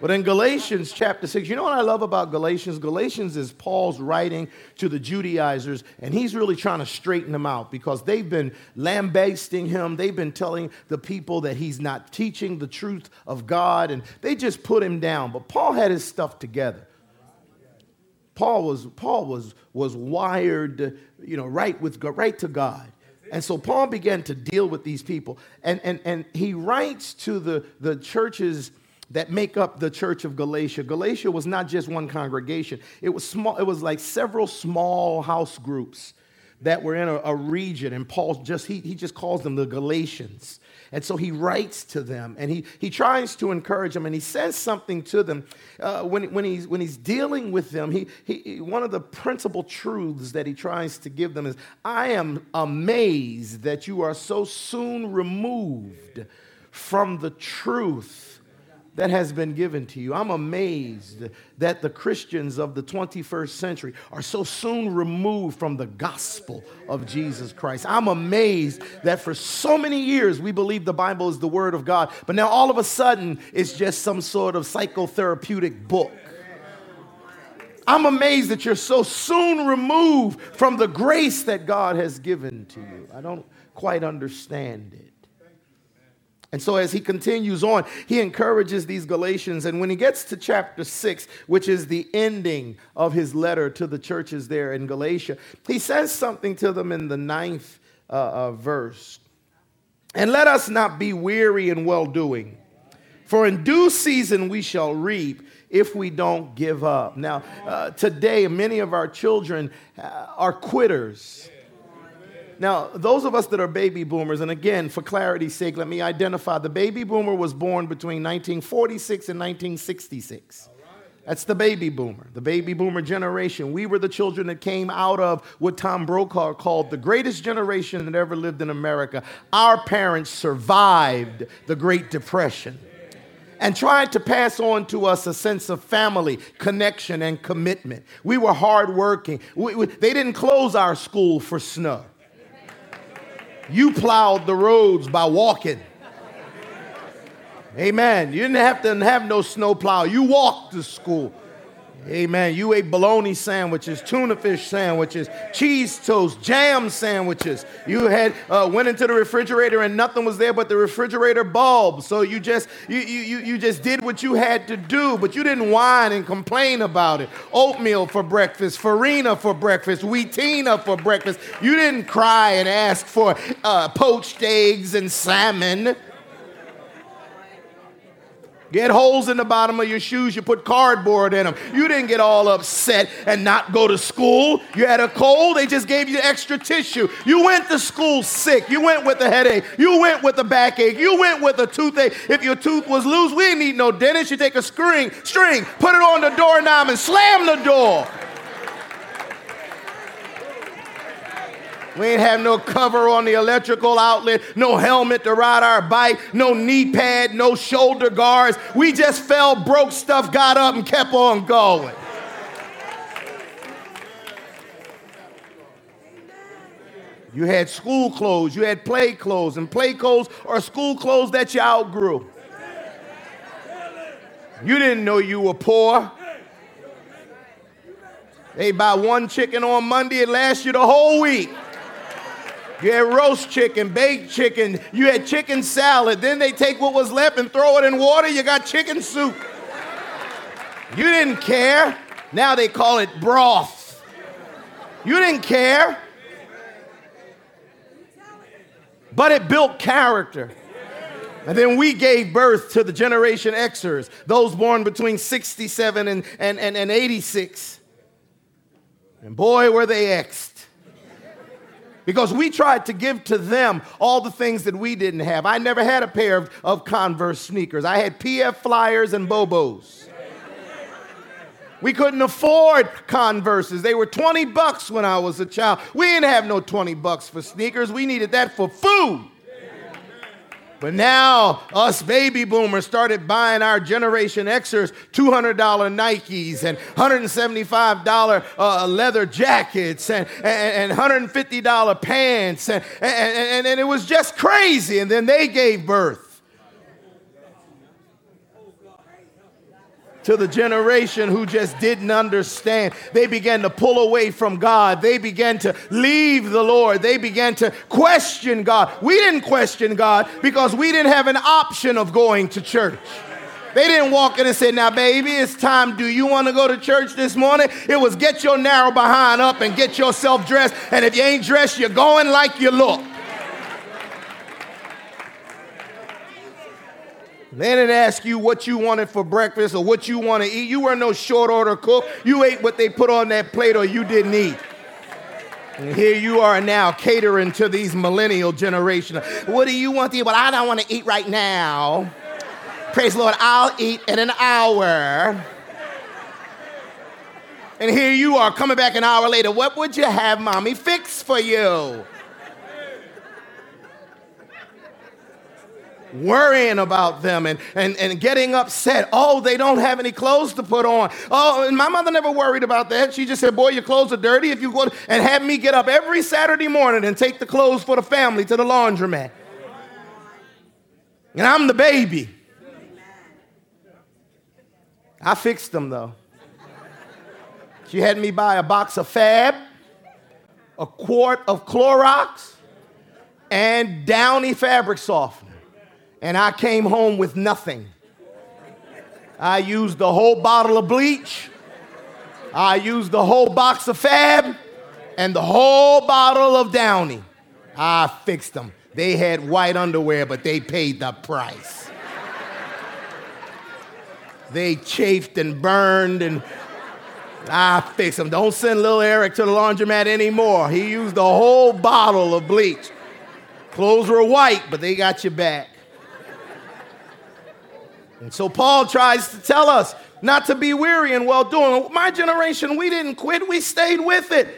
But in Galatians chapter 6, you know what I love about Galatians? Galatians is Paul's writing to the Judaizers, and he's really trying to straighten them out because they've been lambasting him. They've been telling the people that he's not teaching the truth of God, and they just put him down. But Paul had his stuff together. Paul was wired, right to God. And so Paul began to deal with these people. And he writes to the churches that make up the church of Galatia. Galatia was not just one congregation. It was small. It was like several small house groups that were in a region. And Paul he just calls them the Galatians. And so he writes to them, and he tries to encourage them, and he says something to them when he's dealing with them. He one of the principal truths that he tries to give them is, I am amazed that you are so soon removed from the truth that has been given to you. I'm amazed that the Christians of the 21st century are so soon removed from the gospel of Jesus Christ. I'm amazed that for so many years we believe the Bible is the word of God, but now all of a sudden it's just some sort of psychotherapeutic book. I'm amazed that you're so soon removed from the grace that God has given to you. I don't quite understand it. And so as he continues on, he encourages these Galatians. And when he gets to chapter 6, which is the ending of his letter to the churches there in Galatia, he says something to them in the 9th verse. And let us not be weary in well-doing, for in due season we shall reap if we don't give up. Now, today, many of our children are quitters. Now, those of us that are baby boomers, and again, for clarity's sake, let me identify. The baby boomer was born between 1946 and 1966. That's the baby boomer generation. We were the children that came out of what Tom Brokaw called the greatest generation that ever lived in America. Our parents survived the Great Depression and tried to pass on to us a sense of family, connection, and commitment. We were hardworking. They didn't close our school for snow. You plowed the roads by walking. Amen. You didn't have to have no snow plow. You walked to school. Amen. You ate bologna sandwiches, tuna fish sandwiches, cheese toast, jam sandwiches. You had went into the refrigerator and nothing was there but the refrigerator bulb. So you just did what you had to do, but you didn't whine and complain about it. Oatmeal for breakfast, farina for breakfast, wheatina for breakfast. You didn't cry and ask for poached eggs and salmon. You had holes in the bottom of your shoes, you put cardboard in them. You didn't get all upset and not go to school. You had a cold, they just gave you extra tissue. You went to school sick. You went with a headache. You went with a backache. You went with a toothache. If your tooth was loose, we didn't need no dentist. You take a string, put it on the doorknob and slam the door. We ain't have no cover on the electrical outlet, no helmet to ride our bike, no knee pad, no shoulder guards. We just fell, broke stuff, got up, and kept on going. You had school clothes, you had play clothes, and play clothes are school clothes that you outgrew. You didn't know you were poor. They buy one chicken on Monday, it lasts you the whole week. You had roast chicken, baked chicken, you had chicken salad. Then they take what was left and throw it in water. You got chicken soup. You didn't care. Now they call it broth. You didn't care. But it built character. And then we gave birth to the Generation Xers, those born between 67 and 86. And boy, were they X'd. Because we tried to give to them all the things that we didn't have. I never had a pair of Converse sneakers. I had PF Flyers and Bobos. We couldn't afford Converses. They were $20 when I was a child. We didn't have no $20 for sneakers. We needed that for food. But now us baby boomers started buying our Generation Xers $200 Nikes and $175 leather jackets and $150 pants. And it was just crazy. And then they gave birth to the generation who just didn't understand. They began to pull away from God. They began to leave the Lord. They began to question God. We didn't question God because we didn't have an option of going to church. They didn't walk in and say, now, baby, it's time. Do you want to go to church this morning? It was get your narrow behind up and get yourself dressed. And if you ain't dressed, you're going like you look. They didn't ask you what you wanted for breakfast or what you want to eat. You weren't no short order cook. You ate what they put on that plate or you didn't eat. And here you are now catering to these millennial generation. What do you want to eat? Well, I don't want to eat right now. Praise the Lord, I'll eat in an hour. And here you are coming back an hour later. What would you have mommy fix for you? Worrying about them and getting upset. Oh, they don't have any clothes to put on. Oh, and my mother never worried about that. She just said, boy, your clothes are dirty. If you go and have me get up every Saturday morning and take the clothes for the family to the laundromat. And I'm the baby. I fixed them, though. She had me buy a box of Fab, a quart of Clorox, and Downy fabric softener. And I came home with nothing. I used the whole bottle of bleach. I used the whole box of Fab and the whole bottle of Downy. I fixed them. They had white underwear, but they paid the price. They chafed and burned, and I fixed them. Don't send little Eric to the laundromat anymore. He used the whole bottle of bleach. Clothes were white, but they got you back. And so Paul tries to tell us not to be weary in well-doing. My generation, we didn't quit. We stayed with it.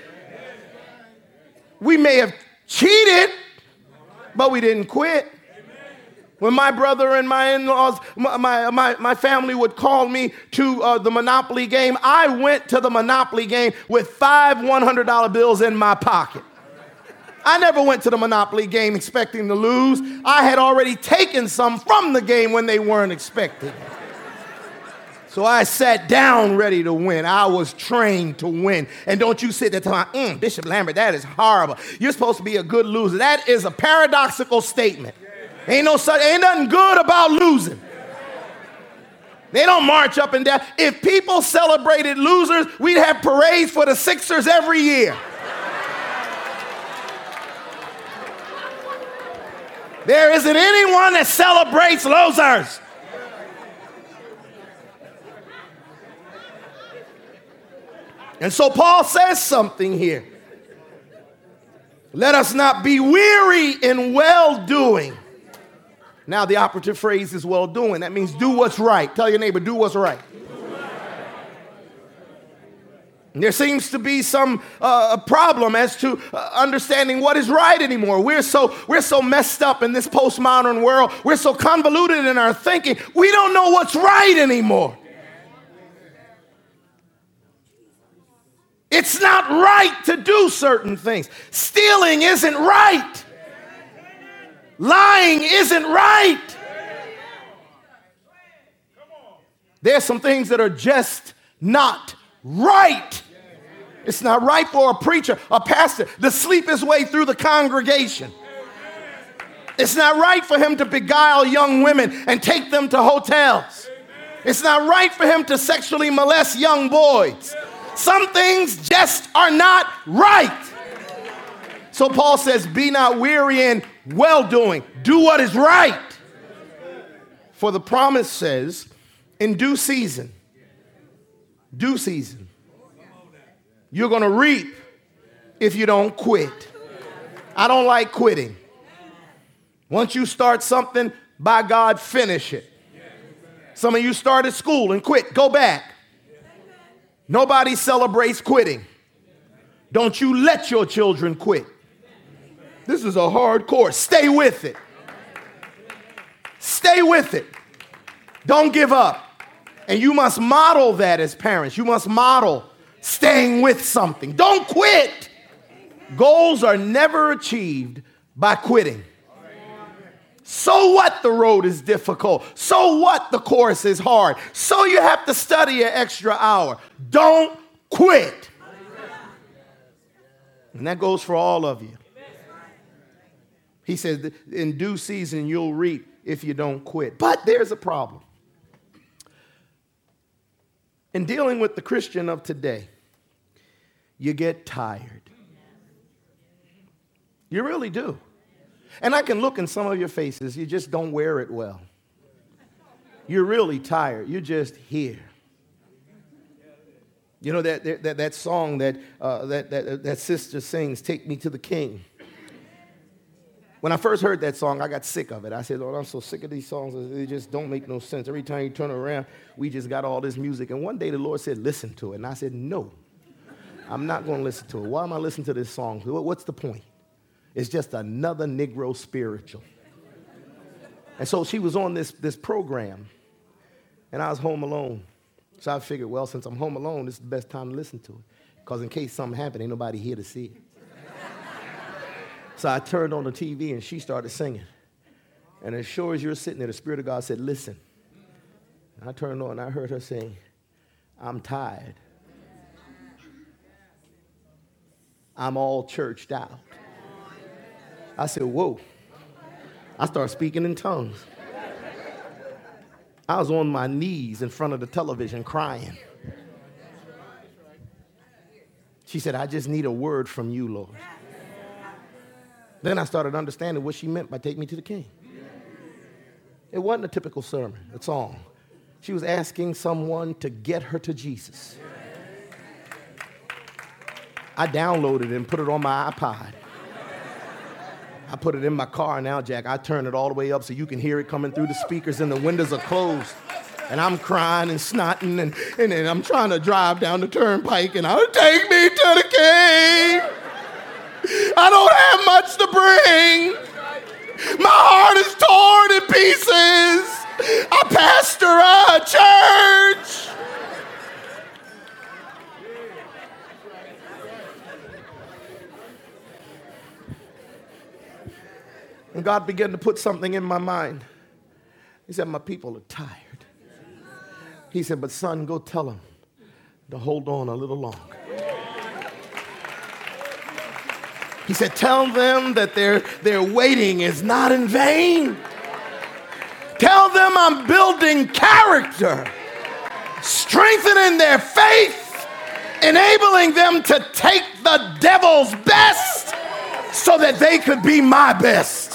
We may have cheated, but we didn't quit. When my brother and my in-laws, my family would call me to the Monopoly game, I went to the Monopoly game with 5 $100 bills in my pocket. I never went to the Monopoly game expecting to lose. I had already taken some from the game when they weren't expecting. So I sat down ready to win. I was trained to win. And don't you sit there telling me, Bishop Lambert, that is horrible. You're supposed to be a good loser. That is a paradoxical statement. Ain't nothing good about losing. They don't march up and down. If people celebrated losers, we'd have parades for the Sixers every year. There isn't anyone that celebrates losers. And so Paul says something here. Let us not be weary in well-doing. Now the operative phrase is well-doing. That means do what's right. Tell your neighbor, do what's right. There seems to be some problem as to understanding what is right anymore. We're so messed up in this postmodern world. We're so convoluted in our thinking. We don't know what's right anymore. It's not right to do certain things. Stealing isn't right. Lying isn't right. There's some things that are just not right. It's not right for a preacher, a pastor, to sleep his way through the congregation. It's not right for him to beguile young women and take them to hotels. It's not right for him to sexually molest young boys. Some things just are not right. So Paul says, be not weary in well-doing. Do what is right. For the promise says, in due season, you're going to reap if you don't quit. I don't like quitting. Once you start something, by God, finish it. Some of you started school and quit. Go back. Nobody celebrates quitting. Don't you let your children quit. This is a hard course. Stay with it. Stay with it. Don't give up. And you must model that as parents. You must model staying with something. Don't quit. Goals are never achieved by quitting. So what the road is difficult? So what the course is hard? So you have to study an extra hour. Don't quit. And that goes for all of you. He says, in due season you'll reap if you don't quit. But there's a problem. In dealing with the Christian of today, you get tired. You really do. And I can look in some of your faces. You just don't wear it well. You're really tired. You're just here. You know that song that sister sings, "Take Me to the King." When I first heard that song, I got sick of it. I said, "Lord, I'm so sick of these songs. They just don't make no sense. Every time you turn around, we just got all this music." And one day the Lord said, "Listen to it." And I said, "No, I'm not going to listen to it. Why am I listening to this song? What's the point? It's just another Negro spiritual." And so she was on this program, and I was home alone. So I figured, well, since I'm home alone, this is the best time to listen to it. Because in case something happened, ain't nobody here to see it. So I turned on the TV, and she started singing. And as sure as you're sitting there, the Spirit of God said, "Listen." And I turned on, and I heard her saying, "I'm tired. I'm all churched out." I said, "Whoa." I started speaking in tongues. I was on my knees in front of the television crying. She said, "I just need a word from you, Lord." Then I started understanding what she meant by "Take Me to the King." It wasn't a typical sermon, a song. She was asking someone to get her to Jesus. I downloaded it and put it on my iPod. I put it in my car now, Jack. I turn it all the way up so you can hear it coming through the speakers and the windows are closed. And I'm crying and snotting and I'm trying to drive down the turnpike and I'll "Take me to the King. I don't have much to bring. My heart is torn in pieces. I pastor a church." And God began to put something in my mind. He said, "My people are tired." He said, "But son, go tell them to hold on a little longer." He said, "Tell them that their waiting is not in vain. Tell them I'm building character, strengthening their faith, enabling them to take the devil's best so that they could be my best."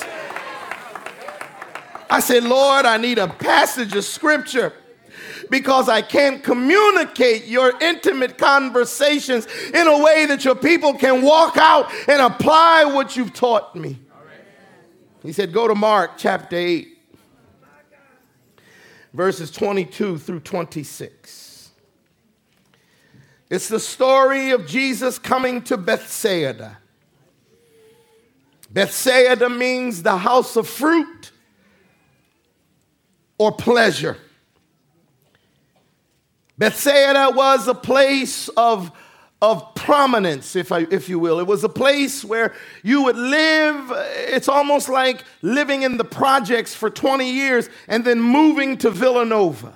I said, "Lord, I need a passage of scripture because I can't communicate your intimate conversations in a way that your people can walk out and apply what you've taught me." He said, "Go to Mark chapter 8, verses 22 through 26. It's the story of Jesus coming to Bethsaida. Bethsaida means the house of fruit or pleasure. Bethsaida was a place of prominence, if you will. It was a place where you would live. It's almost like living in the projects for 20 years and then moving to Villanova.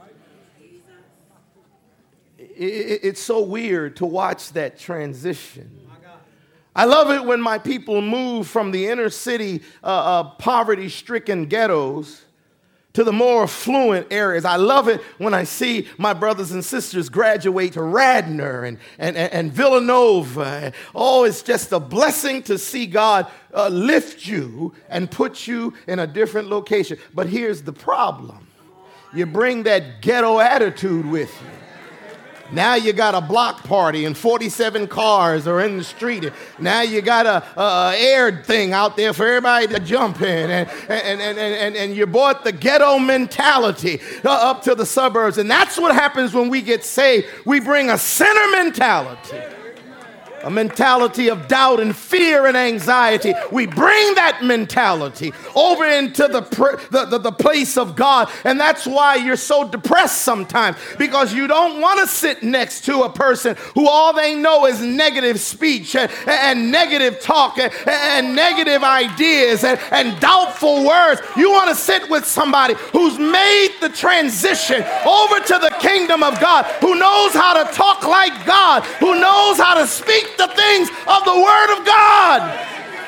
It's so weird to watch that transition. I love it when my people move from the inner city, poverty-stricken ghettos to the more affluent areas. I love it when I see my brothers and sisters graduate to Radnor and Villanova. Oh, it's just a blessing to see God lift you and put you in a different location. But here's the problem. You bring that ghetto attitude with you. Now you got a block party and 47 cars are in the street. Now you got a air thing out there for everybody to jump in. And you brought the ghetto mentality up to the suburbs. And that's what happens when we get saved. We bring a sinner mentality. a mentality of doubt and fear and anxiety. We bring that mentality over into the place of God. And that's why you're so depressed sometimes, because you don't want to sit next to a person who all they know is negative speech and negative talk and negative ideas and doubtful words. You want to sit with somebody who's made the transition over to the kingdom of God, who knows how to talk like God, who knows how to speak the things of the Word of God.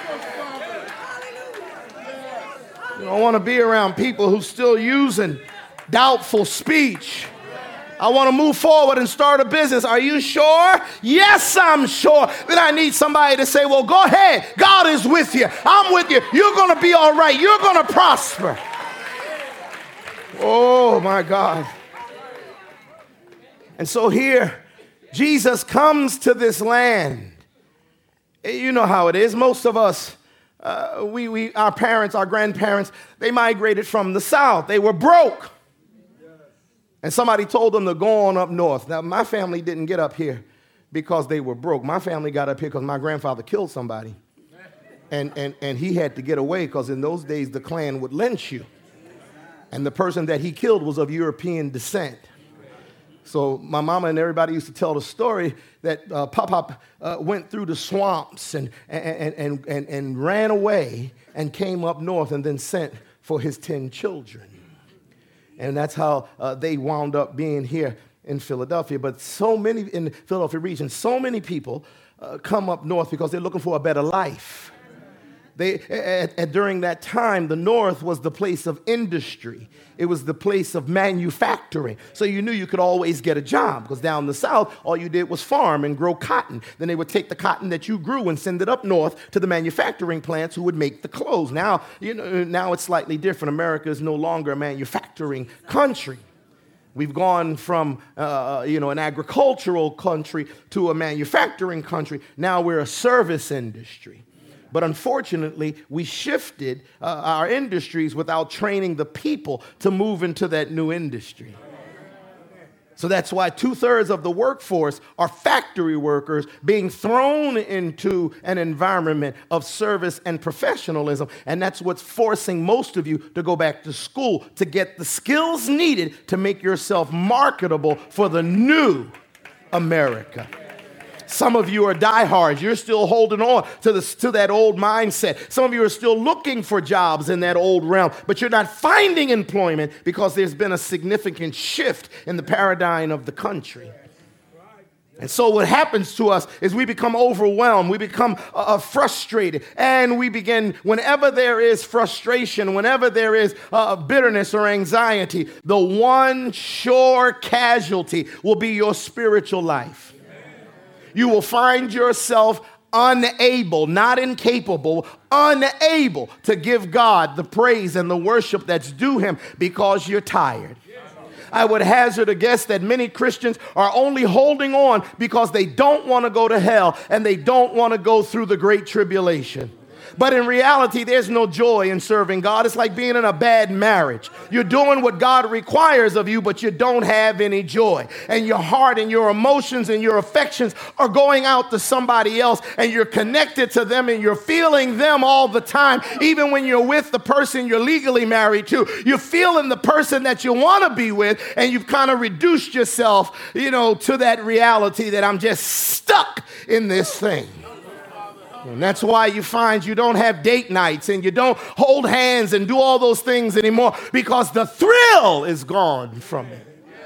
You don't want to be around people who still using doubtful speech. I want to move forward and start a business. Are you sure? Yes, I'm sure. Then I need somebody to say, well, go ahead. God is with you. I'm with you. You're going to be all right. You're going to prosper. Oh, my God. And so here, Jesus comes to this land. You know how it is. Most of us, our parents, our grandparents, they migrated from the South. They were broke. And somebody told them to go on up north. Now, my family didn't get up here because they were broke. My family got up here because my grandfather killed somebody. And he had to get away because in those days, the Klan would lynch you. And the person that he killed was of European descent. So my mama and everybody used to tell the story that Pop went through the swamps and ran away and came up north and then sent for his 10 children. And that's how they wound up being here in Philadelphia. But so many in the Philadelphia region, so many people come up north because they're looking for a better life. During that time, the North was the place of industry. It was the place of manufacturing. So you knew you could always get a job, because down the South, all you did was farm and grow cotton. Then they would take the cotton that you grew and send it up north to the manufacturing plants who would make the clothes. Now, now it's slightly different. America is no longer a manufacturing country. We've gone from, an agricultural country to a manufacturing country. Now we're a service industry. But unfortunately, we shifted our industries without training the people to move into that new industry. So that's why 2/3 of the workforce are factory workers being thrown into an environment of service and professionalism. And that's what's forcing most of you to go back to school to get the skills needed to make yourself marketable for the new America. Some of you are diehards. You're still holding on to that old mindset. Some of you are still looking for jobs in that old realm, but you're not finding employment because there's been a significant shift in the paradigm of the country. And so what happens to us is we become overwhelmed. We become frustrated. And we begin, whenever there is frustration, whenever there is bitterness or anxiety, the one sure casualty will be your spiritual life. You will find yourself unable, not incapable, unable to give God the praise and the worship that's due him because you're tired. I would hazard a guess that many Christians are only holding on because they don't want to go to hell and they don't want to go through the great tribulation. But in reality, there's no joy in serving God. It's like being in a bad marriage. You're doing what God requires of you, but you don't have any joy. And your heart and your emotions and your affections are going out to somebody else, and you're connected to them and you're feeling them all the time. Even when you're with the person you're legally married to, you're feeling the person that you want to be with, and you've kind of reduced yourself, to that reality that I'm just stuck in this thing. And that's why you find you don't have date nights and you don't hold hands and do all those things anymore, because the thrill is gone from it.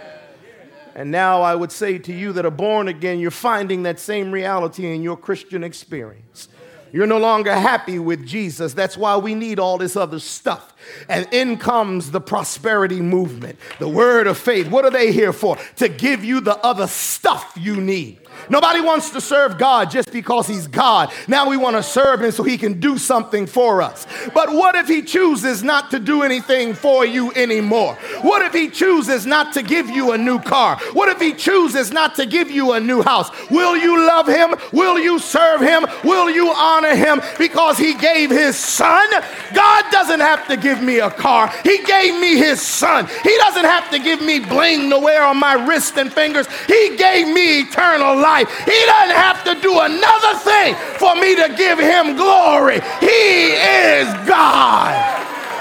And now I would say to you that are born again, you're finding that same reality in your Christian experience. You're no longer happy with Jesus. That's why we need all this other stuff. And in comes the prosperity movement, the word of faith. What are they here for? To give you the other stuff you need. Nobody wants to serve God just because he's God. Now we want to serve him so he can do something for us. But what if he chooses not to do anything for you anymore? What if he chooses not to give you a new car? What if he chooses not to give you a new house? Will you love him? Will you serve him? Will you honor honor him because he gave his son. God doesn't have to give me a car. He gave me his son. He doesn't have to give me bling to wear on my wrist and fingers. He gave me eternal life. He doesn't have to do another thing for me to give him glory. He is God.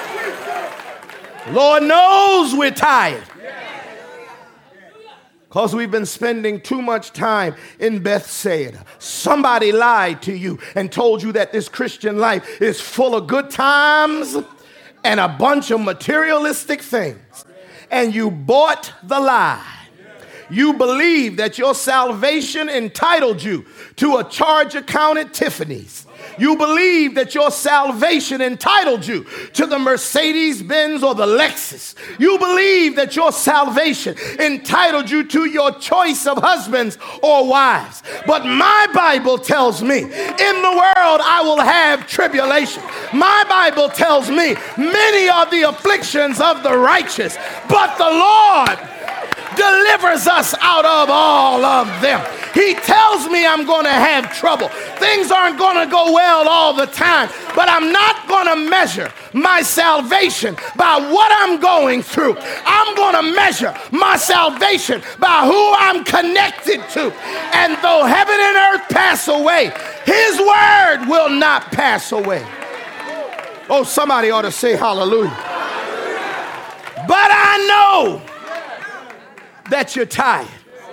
Lord knows we're tired because we've been spending too much time in Bethsaida. Somebody lied to you and told you that this Christian life is full of good times and a bunch of materialistic things. And you bought the lie. You believe that your salvation entitled you to a charge account at Tiffany's. You believe that your salvation entitled you to the Mercedes-Benz or the Lexus. You believe that your salvation entitled you to your choice of husbands or wives. But my Bible tells me, in the world I will have tribulation. My Bible tells me, many are the afflictions of the righteous, but the Lord delivers us out of all of them. He tells me I'm going to have trouble. Things aren't going to go well all the time, but I'm not going to measure my salvation by what I'm going through. I'm going to measure my salvation by who I'm connected to. And though heaven and earth pass away, his word will not pass away. Oh, somebody ought to say hallelujah. But I know that you're tired.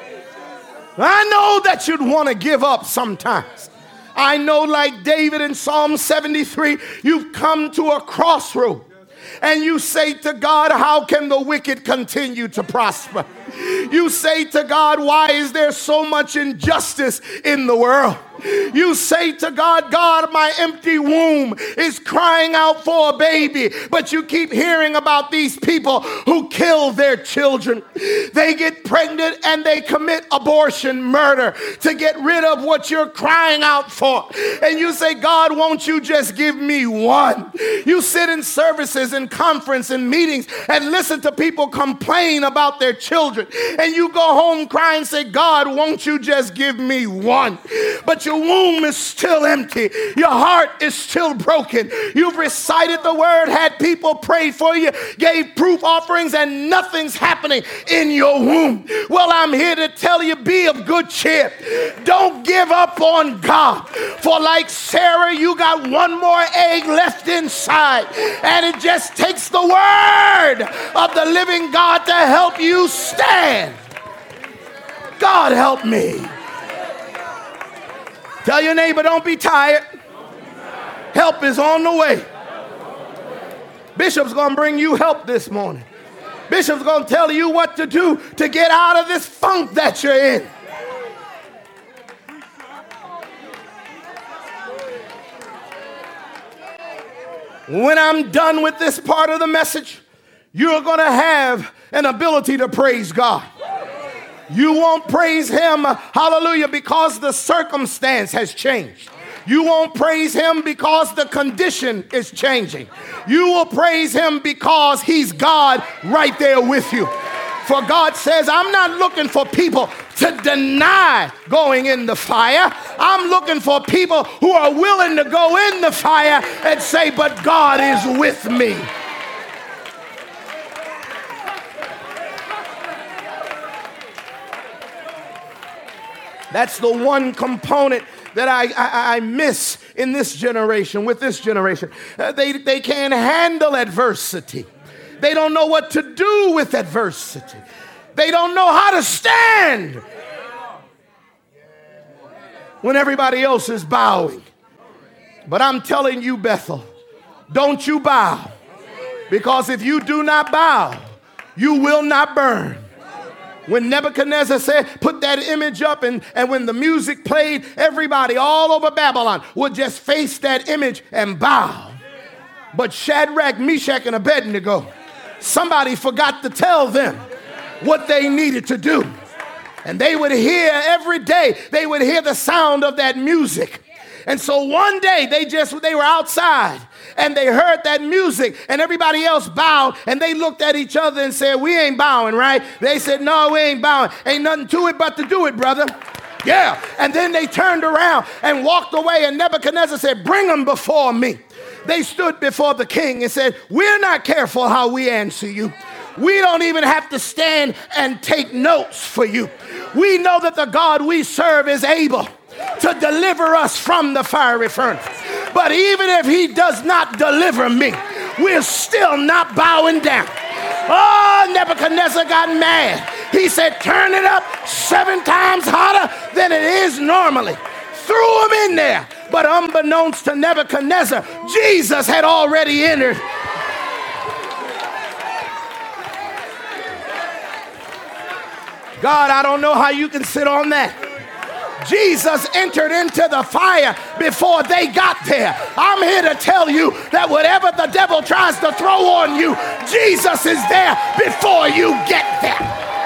I know that you'd want to give up sometimes. I know, like David in Psalm 73, you've come to a crossroad and you say to God, how can the wicked continue to prosper? You say to God, why is there so much injustice in the world? You say to God, God, my empty womb is crying out for a baby. But you keep hearing about these people who kill their children. They get pregnant and they commit abortion, murder, to get rid of what you're crying out for. And you say, God, won't you just give me one? You sit in services and conference and meetings and listen to people complain about their children. And you go home crying and say, God, won't you just give me one? But your womb is still empty. Your heart is still broken. You've recited the word, had people pray for you, gave proof offerings, and nothing's happening in your womb. Well, I'm here to tell you, be of good cheer. Don't give up on God. For like Sarah, you got one more egg left inside. And it just takes the word of the living God to help you stand. God help me. Tell your neighbor, don't be tired. Help is on the way. Bishop's going to bring you help this morning. Bishop's going to tell you what to do to get out of this funk that you're in. When I'm done with this part of the message, you're going to have an ability to praise God. You won't praise him, hallelujah, because the circumstance has changed. You won't praise him because the condition is changing. You will praise him because he's God right there with you. For God says, I'm not looking for people to deny going in the fire. I'm looking for people who are willing to go in the fire and say, but God is with me. That's the one component that I miss in this generation, with this generation. They can't handle adversity. They don't know what to do with adversity. They don't know how to stand when everybody else is bowing. But I'm telling you, Bethel, don't you bow. Because if you do not bow, you will not burn. When Nebuchadnezzar said, put that image up, and when the music played, everybody all over Babylon would just face that image and bow. But Shadrach, Meshach, and Abednego, somebody forgot to tell them what they needed to do. And they would hear every day, they would hear the sound of that music. And so one day they were outside and they heard that music and everybody else bowed and they looked at each other and said, we ain't bowing, right? They said, no, we ain't bowing. Ain't nothing to it but to do it, brother. Yeah. And then they turned around and walked away, and Nebuchadnezzar said, bring them before me. They stood before the king and said, we're not careful how we answer you. We don't even have to stand and take notes for you. We know that the God we serve is able to deliver us from the fiery furnace. But even if he does not deliver me, we're still not bowing down. Oh, Nebuchadnezzar got mad. He said, turn it up 7 times hotter than it is normally. Threw him in there. But unbeknownst to Nebuchadnezzar, Jesus had already entered. God, I don't know how you can sit on that. Jesus entered into the fire before they got there. I'm here to tell you that whatever the devil tries to throw on you, Jesus is there before you get there.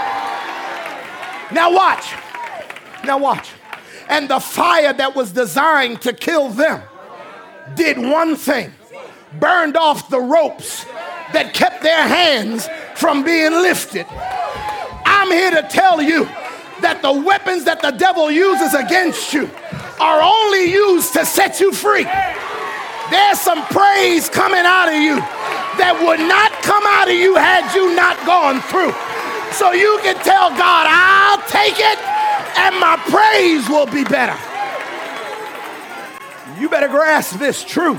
Now watch. Now watch. And the fire that was designed to kill them did one thing: burned off the ropes that kept their hands from being lifted. I'm here to tell you that the weapons that the devil uses against you are only used to set you free. There's some praise coming out of you that would not come out of you had you not gone through. So you can tell God, I'll take it and my praise will be better. You better grasp this truth.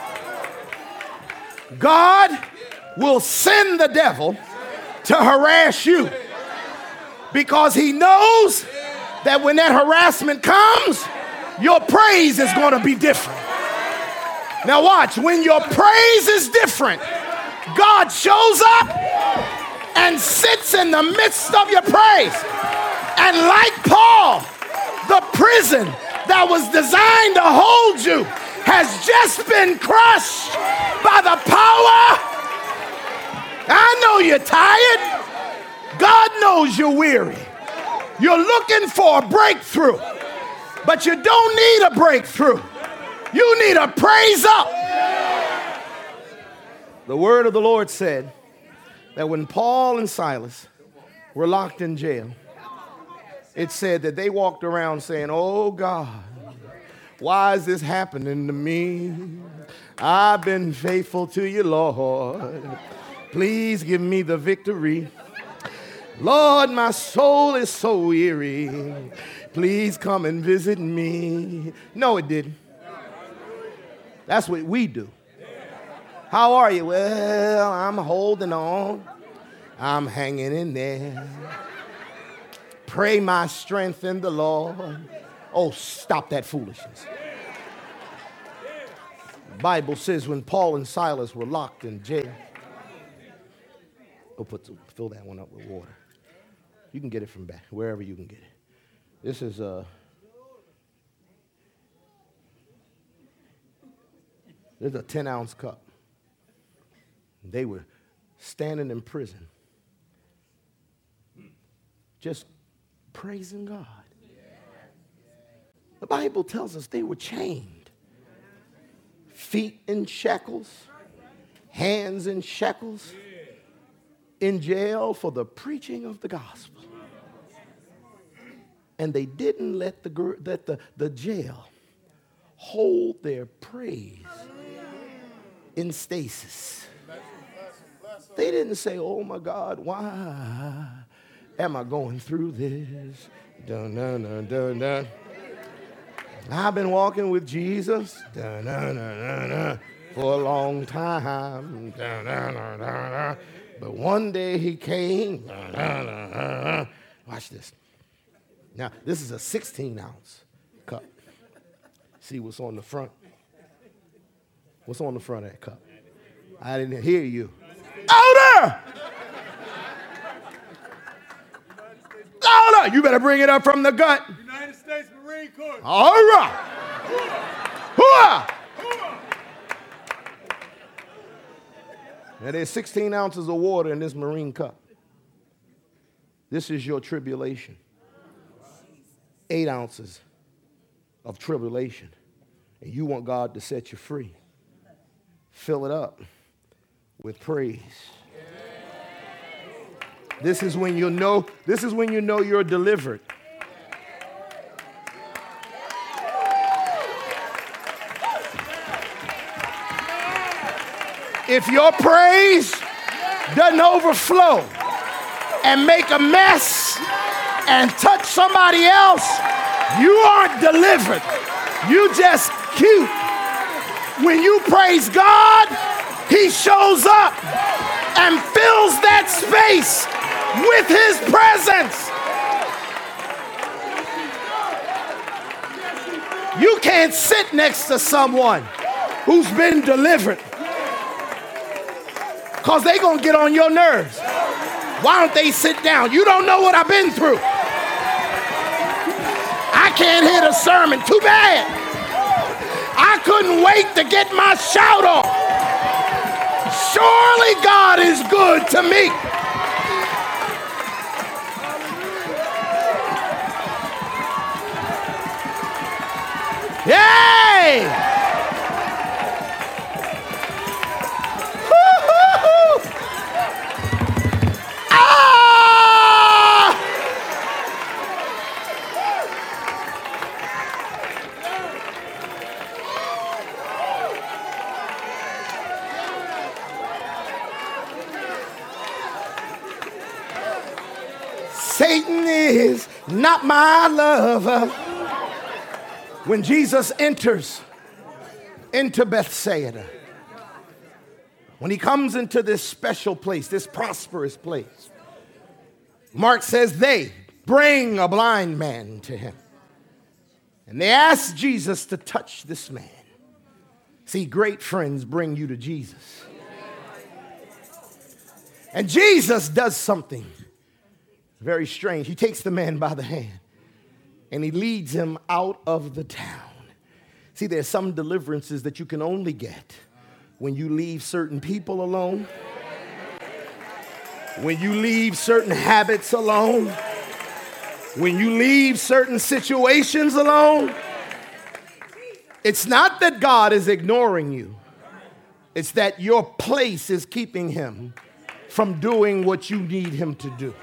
God will send the devil to harass you, because he knows that when that harassment comes, your praise is going to be different. Now watch, when your praise is different, God shows up and sits in the midst of your praise. And like Paul, the prison that was designed to hold you has just been crushed by the power. I know you're tired. God knows you're weary. You're looking for a breakthrough, but you don't need a breakthrough. You need a praise up. The word of the Lord said that when Paul and Silas were locked in jail, it said that they walked around saying, oh God, why is this happening to me? I've been faithful to you, Lord. Please give me the victory. Lord, my soul is so weary. Please come and visit me. No, it didn't. That's what we do. How are you? Well, I'm holding on. I'm hanging in there. Pray my strength in the Lord. Oh, stop that foolishness. The Bible says when Paul and Silas were locked in jail. Oh, fill that one up with water. You can get it from back, wherever you can get it. This is there's a 10-ounce cup. They were standing in prison, just praising God. The Bible tells us they were chained, feet in shackles, hands in shackles, in jail for the preaching of the gospel. And they didn't let the jail hold their praise in stasis. They didn't say, oh my God, why am I going through this? Dun, dun, dun, dun, dun. I've been walking with Jesus dun, dun, dun, dun, dun, for a long time. Dun, dun, dun, dun, dun. But one day he came. Dun, dun, dun, dun, dun. Watch this. Now, this is a 16-ounce cup. See what's on the front? What's on the front of that cup? I didn't hear you. Louder! Louder! You better bring it up from the gut. United States Marine Corps. All right. Hooah! Now, there's 16 ounces of water in this Marine cup. This is your tribulation. 8 ounces of tribulation. And you want God to set you free. Fill it up with praise. This is when you know you're delivered. If your praise doesn't overflow and make a mess and touch somebody else, you aren't delivered. You just cute. When you praise God, he shows up and fills that space with his presence. You can't sit next to someone who's been delivered, because they're going to get on your nerves. Why don't they sit down? You don't know what I've been through. I can't hear the sermon. Too bad. I couldn't wait to get my shout off. Surely God is good to me. Yay! Ah! Satan is not my lover. When Jesus enters into Bethsaida, when he comes into this special place, this prosperous place, Mark says they bring a blind man to him. And they ask Jesus to touch this man. See, great friends bring you to Jesus. And Jesus does something very strange. He takes the man by the hand and he leads him out of the town. See, there's some deliverances that you can only get when you leave certain people alone, when you leave certain habits alone, when you leave certain situations alone. It's not that God is ignoring you. It's that your place is keeping him from doing what you need him to do.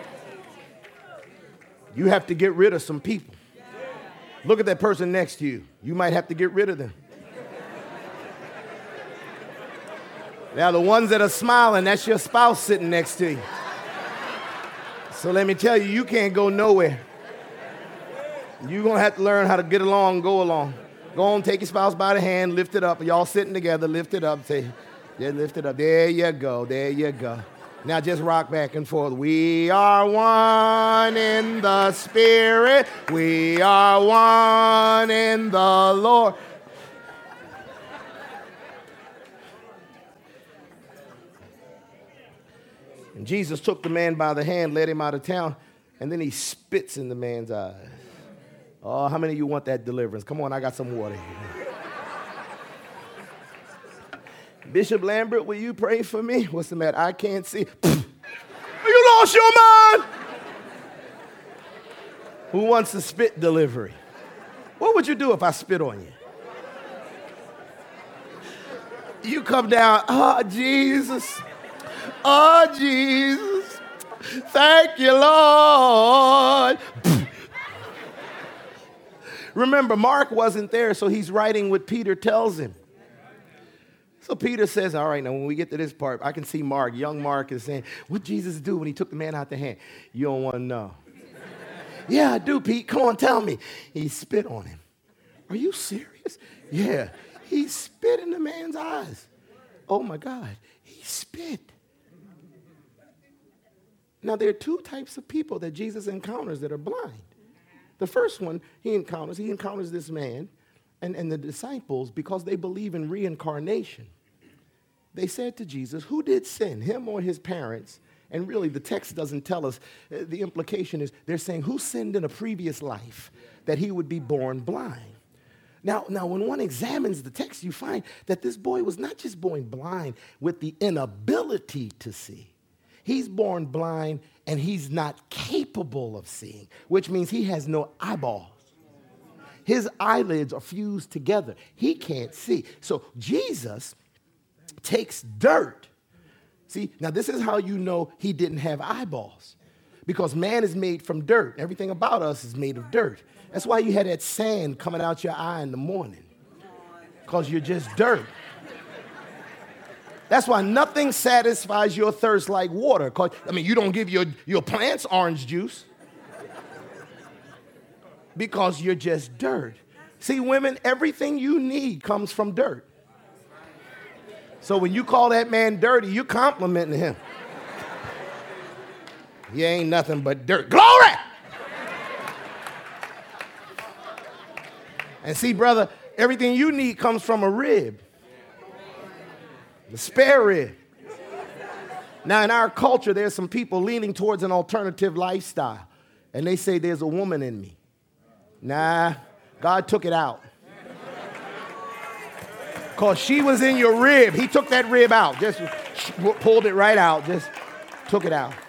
You have to get rid of some people. Look at that person next to you. You might have to get rid of them. Now, the ones that are smiling, that's your spouse sitting next to you. So let me tell you, you can't go nowhere. You're going to have to learn how to get along, go along. Go on, take your spouse by the hand, lift it up. Y'all sitting together, lift it up. Say, yeah, lift it up. There you go, there you go. Now just rock back and forth. We are one in the Spirit. We are one in the Lord. And Jesus took the man by the hand, led him out of town, and then he spits in the man's eyes. Oh, how many of you want that deliverance? Come on, I got some water here. Bishop Lambert, will you pray for me? What's the matter? I can't see. You lost your mind. Who wants a spit delivery? What would you do if I spit on you? You come down, oh, Jesus. Oh, Jesus. Thank you, Lord. Remember, Mark wasn't there, so he's writing what Peter tells him. So Peter says, all right, now when we get to this part, I can see Mark, young Mark is saying, what did Jesus do when he took the man out the hand? You don't want to know. Yeah, I do, Pete. Come on, tell me. He spit on him. Are you serious? Yeah. He spit in the man's eyes. Oh, my God. He spit. Now, there are two types of people that Jesus encounters that are blind. The first one he encounters this man and the disciples, because they believe in reincarnation. They said to Jesus, who did sin, him or his parents? And really, the text doesn't tell us. The implication is they're saying, who sinned in a previous life that he would be born blind? Now, when one examines the text, you find that this boy was not just born blind with the inability to see. He's born blind and he's not capable of seeing, which means he has no eyeballs. His eyelids are fused together. He can't see. So Jesus takes dirt. See, now this is how you know he didn't have eyeballs. Because man is made from dirt. Everything about us is made of dirt. That's why you had that sand coming out your eye in the morning. Because you're just dirt. That's why nothing satisfies your thirst like water. You don't give your plants orange juice because you're just dirt. See, women, everything you need comes from dirt. So when you call that man dirty, you're complimenting him. You ain't nothing but dirt. Glory! And see, brother, everything you need comes from a rib. The spare rib. Now, in our culture, there's some people leaning towards an alternative lifestyle. And they say there's a woman in me. Nah, God took it out. Because she was in your rib. He took that rib out. Just pulled it right out. Just took it out.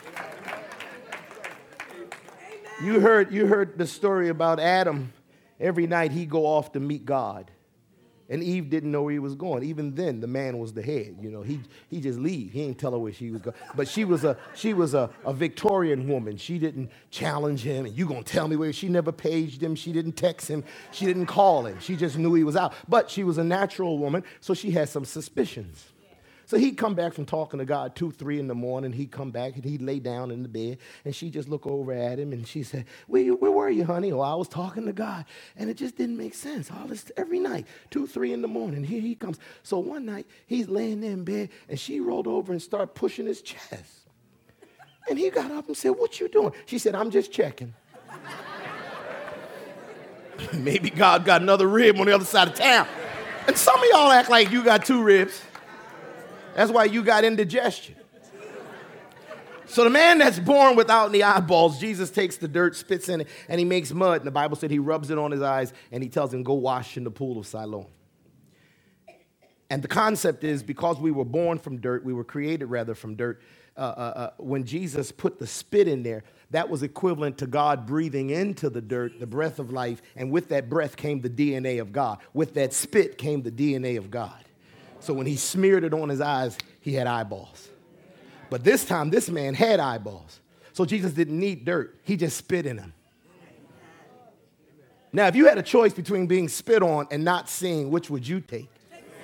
You heard the story about Adam. Every night he'd go off to meet God. And Eve didn't know where he was going. Even then, the man was the head. He just leave. He ain't tell her where she was going. But she was a Victorian woman. She didn't challenge him. And you gonna tell me where? She never paged him. She didn't text him. She didn't call him. She just knew he was out. But she was a natural woman, so she had some suspicions. So he'd come back from talking to God 2, 3 in the morning. He'd come back and he'd lay down in the bed. And she'd just look over at him and she said, where were you, honey? Oh, I was talking to God. And it just didn't make sense. All this every night, 2, 3 in the morning, here he comes. So one night he's laying there in bed and she rolled over and started pushing his chest. And he got up and said, what you doing? She said, I'm just checking. Maybe God got another rib on the other side of town. And some of y'all act like you got 2 ribs. That's why you got indigestion. So the man that's born without any eyeballs, Jesus takes the dirt, spits in it, and he makes mud. And the Bible said he rubs it on his eyes, and he tells him, go wash in the pool of Siloam. And the concept is because we were born from dirt, we were created rather from dirt, when Jesus put the spit in there, that was equivalent to God breathing into the dirt, the breath of life, and with that breath came the DNA of God. With that spit came the DNA of God. So when he smeared it on his eyes, he had eyeballs. But this time, this man had eyeballs. So Jesus didn't need dirt. He just spit in them. Now, if you had a choice between being spit on and not seeing, which would you take?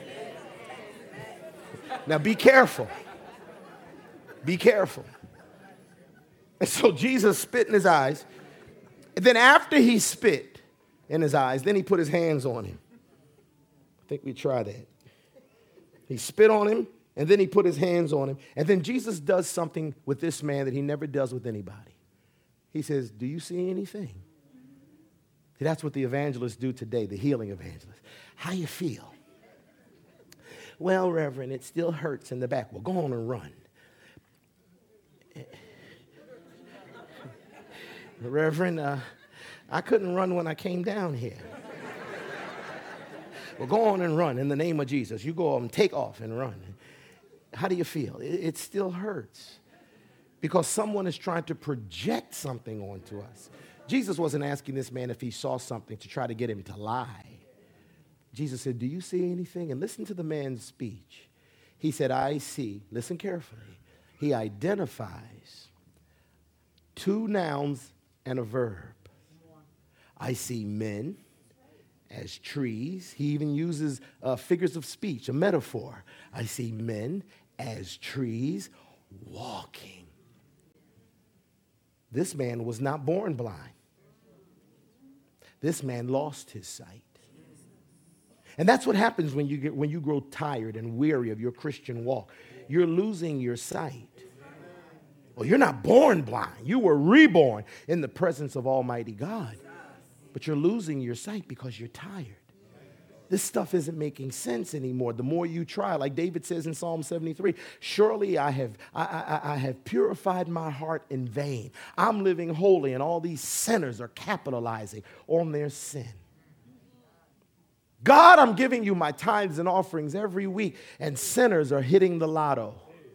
Now, be careful. Be careful. And so Jesus spit in his eyes. And then after he spit in his eyes, then he put his hands on him. I think we try that. He spit on him, and then he put his hands on him. And then Jesus does something with this man that he never does with anybody. He says, do you see anything? See, that's what the evangelists do today, the healing evangelists. How you feel? Well, Reverend, it still hurts in the back. Well, go on and run. Reverend, I couldn't run when I came down here. Well, go on and run in the name of Jesus. You go on and take off and run. How do you feel? It still hurts because someone is trying to project something onto us. Jesus wasn't asking this man if he saw something to try to get him to lie. Jesus said, do you see anything? And listen to the man's speech. He said, I see. Listen carefully. He identifies 2 nouns and a verb. I see men as trees. He even uses figures of speech, a metaphor. I see men as trees walking. This man was not born blind. This man lost his sight. And that's what happens when you grow tired and weary of your Christian walk. You're losing your sight. Well, you're not born blind. You were reborn in the presence of Almighty God. But you're losing your sight because you're tired. This stuff isn't making sense anymore. The more you try, like David says in Psalm 73, surely I have purified my heart in vain. I'm living holy, and all these sinners are capitalizing on their sin. God, I'm giving you my tithes and offerings every week, and sinners are hitting the lotto.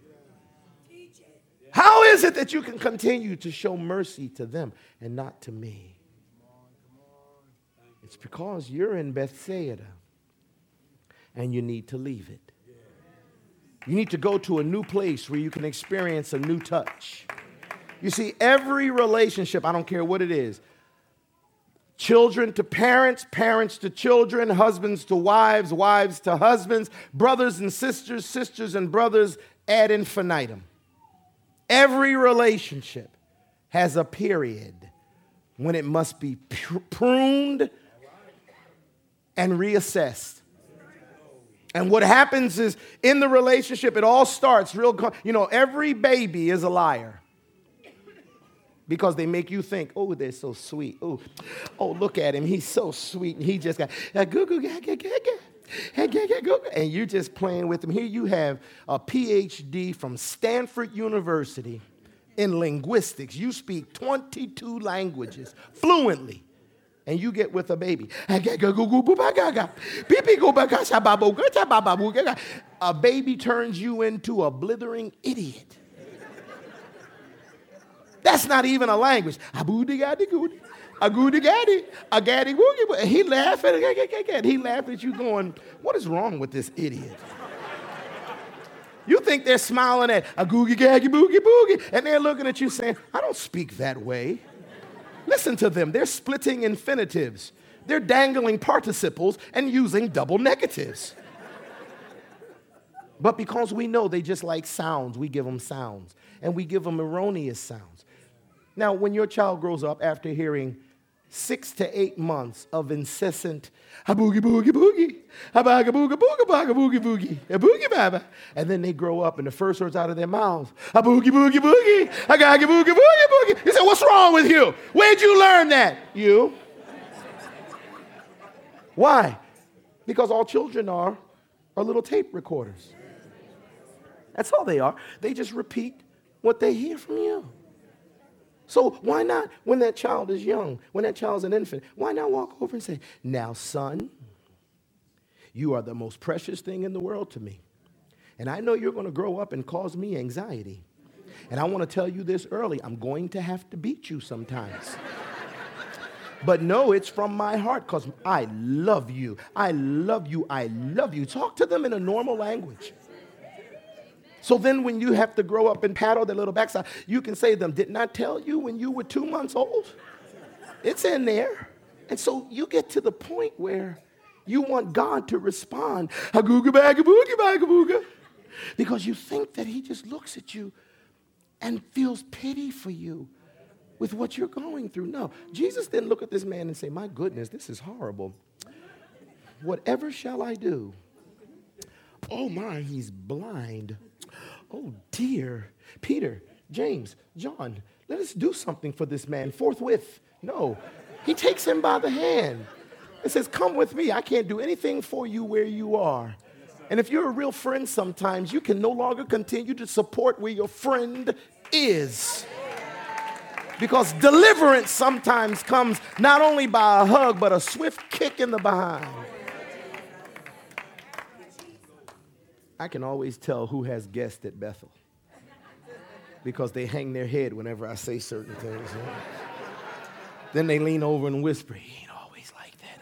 How is it that you can continue to show mercy to them and not to me? It's because you're in Bethsaida and you need to leave it. You need to go to a new place where you can experience a new touch. You see, every relationship, I don't care what it is, Children to parents, parents to children, husbands to wives, wives to husbands, brothers and sisters, sisters and brothers ad infinitum. Every relationship has a period when it must be pruned and reassessed. And what happens is in the relationship, it all starts every baby is a liar. Because they make you think, oh, they're so sweet. Oh, look at him. He's so sweet. And he just got, and you're just playing with him. Here you have a PhD from Stanford University in linguistics. You speak 22 languages fluently. And you get with a baby. A baby turns you into a blithering idiot. That's not even a language. He laughing. He laughing at you going, what is wrong with this idiot? You think they're smiling at a googie gaggy boogie boogie, and they're looking at you saying, I don't speak that way. Listen to them. They're splitting infinitives. They're dangling participles and using double negatives. But because we know they just like sounds, we give them sounds. And we give them erroneous sounds. Now, when your child grows up after hearing 6 to 8 months of incessant boogie boogie boogie, boogie boogie boogie boogie, boogie baba, and then they grow up and the first words out of their mouths, boogie boogie boogie, boogie boogie boogie. You say, what's wrong with you? Where'd you learn that? You. Why? Because all children are little tape recorders. That's all they are. They just repeat what they hear from you. So why not, when that child is young, when that child's an infant, why not walk over and say, now, son, you are the most precious thing in the world to me. And I know you're going to grow up and cause me anxiety. And I want to tell you this early. I'm going to have to beat you sometimes. But no, it's from my heart because I love you. I love you. I love you. Talk to them in a normal language. So then when you have to grow up and paddle their little backside, you can say to them, didn't I tell you when you were 2 months old? It's in there. And so you get to the point where you want God to respond, because you think that he just looks at you and feels pity for you with what you're going through. No, Jesus didn't look at this man and say, my goodness, this is horrible. Whatever shall I do? Oh my, he's blind. Oh dear. Peter, James, John, let us do something for this man forthwith. No, he takes him by the hand and says, come with me. I can't do anything for you where you are. And if you're a real friend sometimes, you can no longer continue to support where your friend is. Because deliverance sometimes comes not only by a hug, but a swift kick in the behind. I can always tell who has guests at Bethel because they hang their head whenever I say certain things. Then they lean over and whisper, he ain't always like that.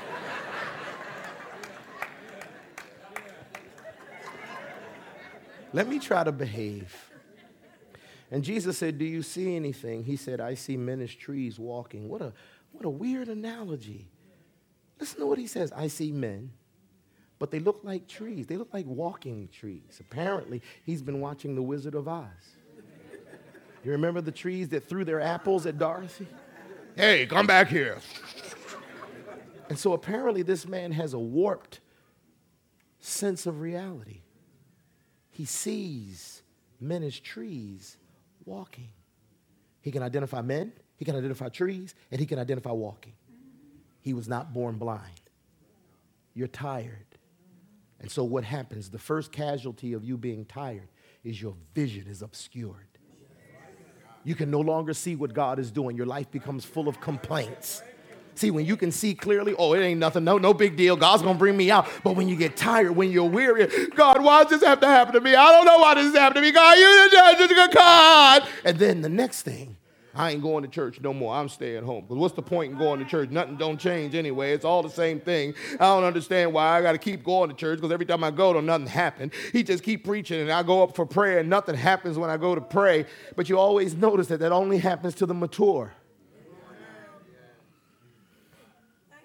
Let me try to behave. And Jesus said, do you see anything? He said, I see men as trees walking. What a weird analogy. Listen to what he says. I see men. But they look like trees. They look like walking trees. Apparently, he's been watching The Wizard of Oz. You remember the trees that threw their apples at Dorothy? Hey, come back here. And so apparently this man has a warped sense of reality. He sees men as trees walking. He can identify men, he can identify trees, and he can identify walking. He was not born blind. You're tired. And so what happens? The first casualty of you being tired is your vision is obscured. You can no longer see what God is doing. Your life becomes full of complaints. See, when you can see clearly, oh, it ain't nothing, no big deal. God's going to bring me out. But when you get tired, when you're weary, God, why does this have to happen to me? I don't know why this is happening to me. God, you're the judge, God. And then the next thing, I ain't going to church no more. I'm staying home. Because what's the point in going to church? Nothing don't change anyway. It's all the same thing. I don't understand why I got to keep going to church because every time I go, nothing happens. He just keep preaching and I go up for prayer and nothing happens when I go to pray. But you always notice that only happens to the mature.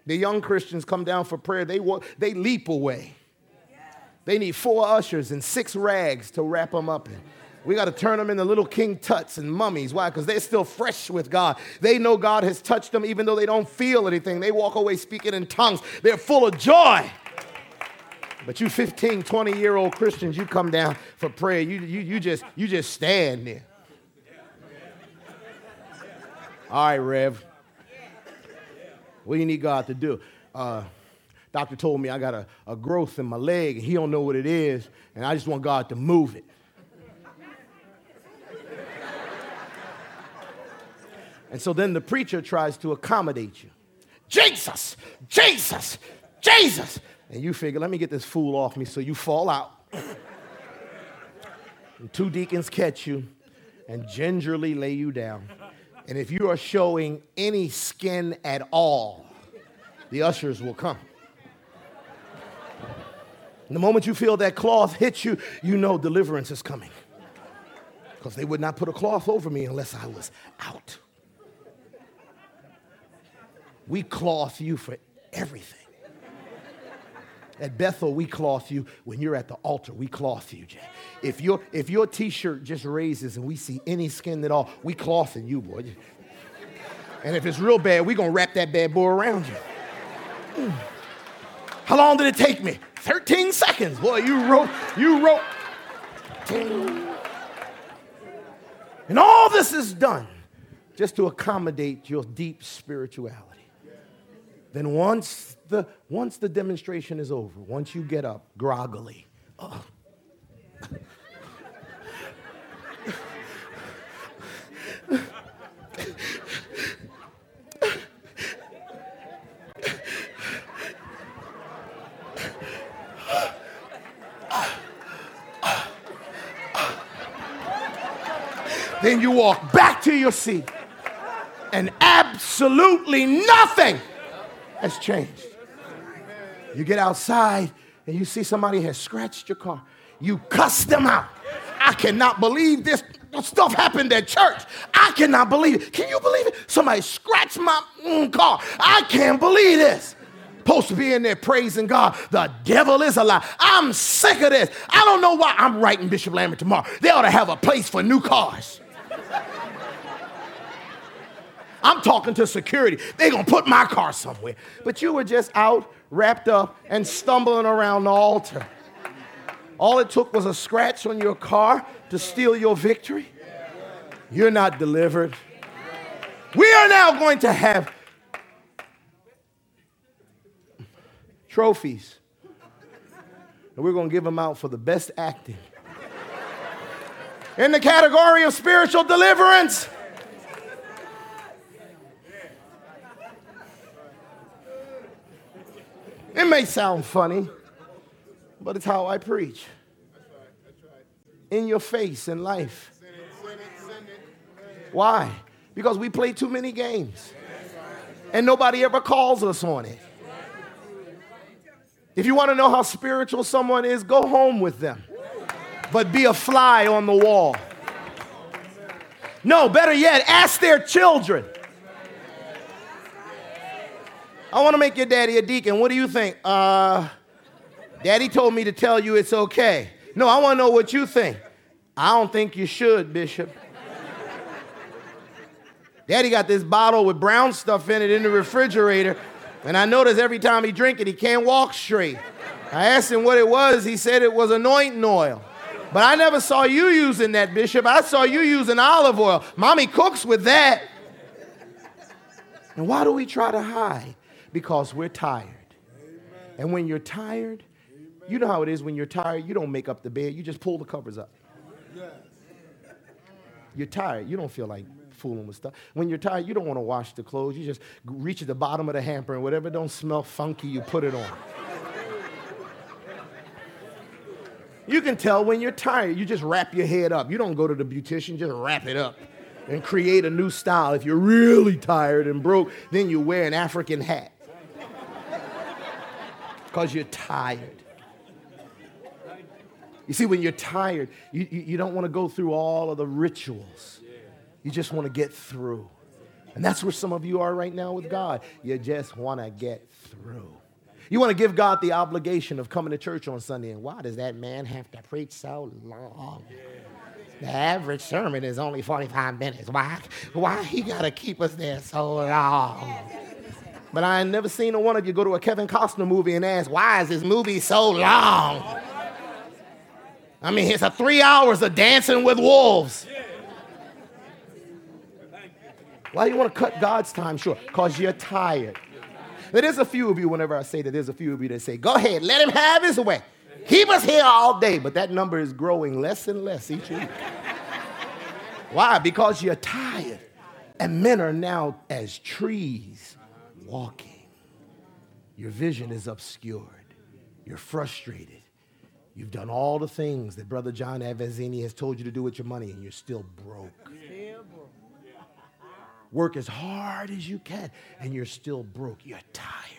The young Christians come down for prayer. They leap away. They need 4 ushers and 6 rags to wrap them up in. We got to turn them into little King Tuts and mummies. Why? Because they're still fresh with God. They know God has touched them even though they don't feel anything. They walk away speaking in tongues. They're full of joy. But you 15, 20-year-old Christians, you come down for prayer. You just stand there. All right, Rev. What do you need God to do? Doctor told me I got a growth in my leg, and he don't know what it is, and I just want God to move it. And so then the preacher tries to accommodate you. Jesus, Jesus, Jesus. And you figure, let me get this fool off me, so you fall out. And 2 deacons catch you and gingerly lay you down. And if you are showing any skin at all, the ushers will come. And the moment you feel that cloth hit you, you know deliverance is coming. Because they would not put a cloth over me unless I was out. We cloth you for everything. At Bethel, we cloth you. When you're at the altar, we cloth you, Jay. If your T-shirt just raises and we see any skin at all, we clothing you, boy. And if it's real bad, we're going to wrap that bad boy around you. How long did it take me? 13 seconds. Boy, you wrote. And all this is done just to accommodate your deep spirituality. Then once the demonstration is over, once you get up groggily, then you walk back to your seat, and absolutely nothing has changed. You get outside and you see somebody has scratched your car. You cuss them out. I cannot believe this stuff happened at church. I cannot believe it. Can you believe it? Somebody scratched my car. I can't believe this. Supposed to be in there praising God. The devil is a lie. I'm sick of this. I don't know why. I'm writing Bishop Lambert tomorrow. They ought to have a place for new cars. I'm talking to security. They're going to put my car somewhere. But you were just out, wrapped up, and stumbling around the altar. All it took was a scratch on your car to steal your victory. You're not delivered. We are now going to have trophies. And we're going to give them out for the best acting. In the category of spiritual deliverance. It may sound funny, but it's how I preach. In your face in life. Why? Because we play too many games. And nobody ever calls us on it. If you want to know how spiritual someone is, go home with them. But be a fly on the wall. No, better yet, ask their children. I want to make your daddy a deacon. What do you think? Daddy told me to tell you it's okay. No, I want to know what you think. I don't think you should, Bishop. Daddy got this bottle with brown stuff in it in the refrigerator, and I notice every time he drink it, he can't walk straight. I asked him what it was. He said it was anointing oil. But I never saw you using that, Bishop. I saw you using olive oil. Mommy cooks with that. And why do we try to hide? Because we're tired. And when you're tired, you know how it is when you're tired, you don't make up the bed, you just pull the covers up. You're tired, you don't feel like fooling with stuff. When you're tired, you don't want to wash the clothes, you just reach at the bottom of the hamper and whatever don't smell funky, you put it on. You can tell when you're tired, you just wrap your head up. You don't go to the beautician, just wrap it up and create a new style. If you're really tired and broke, then you wear an African hat. Because you're tired. You see, when you're tired, you don't want to go through all of the rituals. You just want to get through. And that's where some of you are right now with God. You just want to get through. You want to give God the obligation of coming to church on Sunday. And why does that man have to preach so long? The average sermon is only 45 minutes. Why he got to keep us there so long? But I ain't never seen one of you go to a Kevin Costner movie and ask, why is this movie so long? I mean, it's 3 hours of Dancing with Wolves. Why do you want to cut God's time short? Because you're tired. There's a few of you, whenever I say that, there's a few of you that say, go ahead, let him have his way. Keep us here all day. But that number is growing less and less each week. Why? Because you're tired. And men are now as trees walking. Your vision is obscured. You're frustrated. You've done all the things that Brother John Avazzini has told you to do with your money, and you're still broke. Work as hard as you can, and you're still broke. You're tired.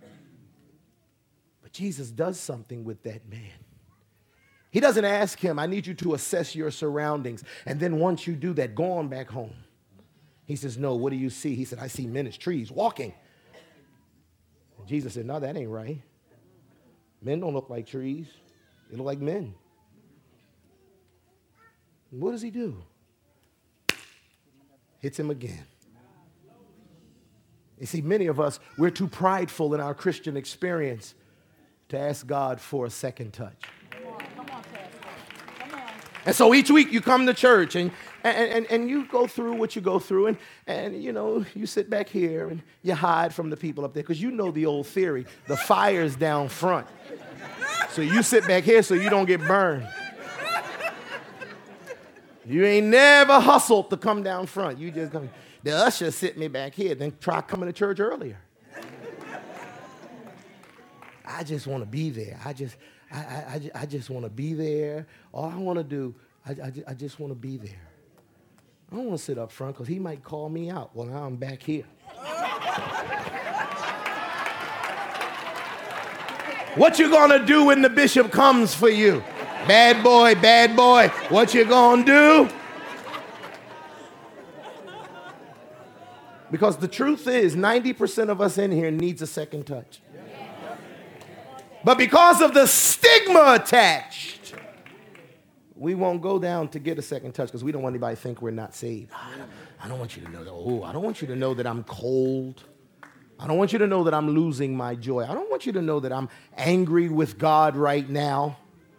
But Jesus does something with that man. He doesn't ask him, I need you to assess your surroundings. And then once you do that, go on back home. He says, no, what do you see? He said, I see men as trees walking. And Jesus said, no, that ain't right. Men don't look like trees. They look like men. And what does he do? Hits him again. You see, many of us, we're too prideful in our Christian experience to ask God for a second touch. Come on, and so each week you come to church and you go through what you go through and you know, you sit back here and you hide from the people up there because you know the old theory, the fire's down front. So you sit back here so you don't get burned. You ain't never hustled to come down front. You just come. The usher sit me back here, then try coming to church earlier. I just want to be there. I just want to be there. All I want to do, I just want to be there. I don't want to sit up front because he might call me out. Well, now I'm back here. What you gonna do when the bishop comes for you? Bad boy, what you gonna do? Because the truth is, 90% of us in here needs a second touch. But because of the stigma attached, we won't go down to get a second touch because we don't want anybody to think we're not saved. I don't want you to know that. I don't want you to know that I'm cold. I don't want you to know that I'm losing my joy. I don't want you to know that I'm angry with God right now.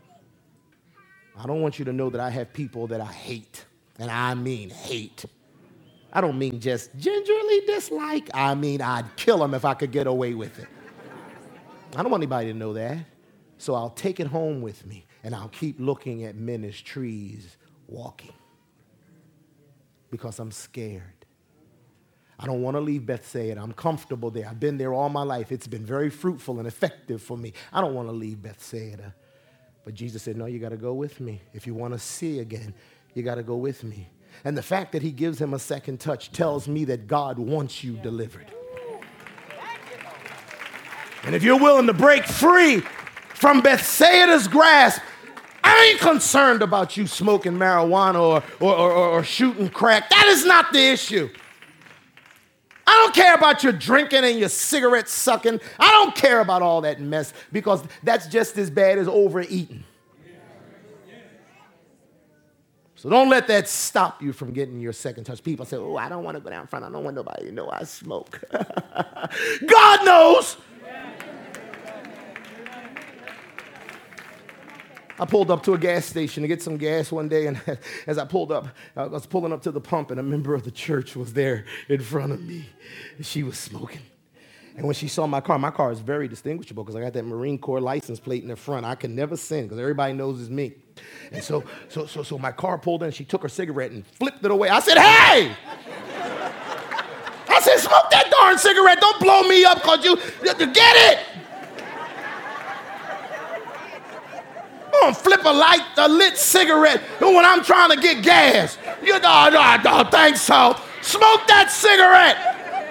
I don't want you to know that I have people that I hate, and I mean hate. I don't mean just gingerly dislike. I mean I'd kill them if I could get away with it. I don't want anybody to know that. So I'll take it home with me, and I'll keep looking at men as trees walking because I'm scared. I don't want to leave Bethsaida. I'm comfortable there. I've been there all my life. It's been very fruitful and effective for me. I don't want to leave Bethsaida. But Jesus said, no, you got to go with me. If you want to see again, you got to go with me. And the fact that he gives him a second touch tells me that God wants you delivered. And if you're willing to break free from Bethsaida's grasp, I ain't concerned about you smoking marijuana or shooting crack. That is not the issue. I don't care about your drinking and your cigarette sucking. I don't care about all that mess because that's just as bad as overeating. So don't let that stop you from getting your second touch. People say, oh, I don't want to go down front. I don't want nobody to know I smoke. God knows. I pulled up to a gas station to get some gas one day, and as I pulled up, I was pulling up to the pump, and a member of the church was there in front of me. She was smoking. And when she saw my car is very distinguishable because I got that Marine Corps license plate in the front. I can never sin because everybody knows it's me. And so my car pulled in, and she took her cigarette and flipped it away. I said, hey! I said, smoke that darn cigarette. Don't blow me up because you get it. Flip a lit cigarette when I'm trying to get gas. You don't think so. Smoke that cigarette.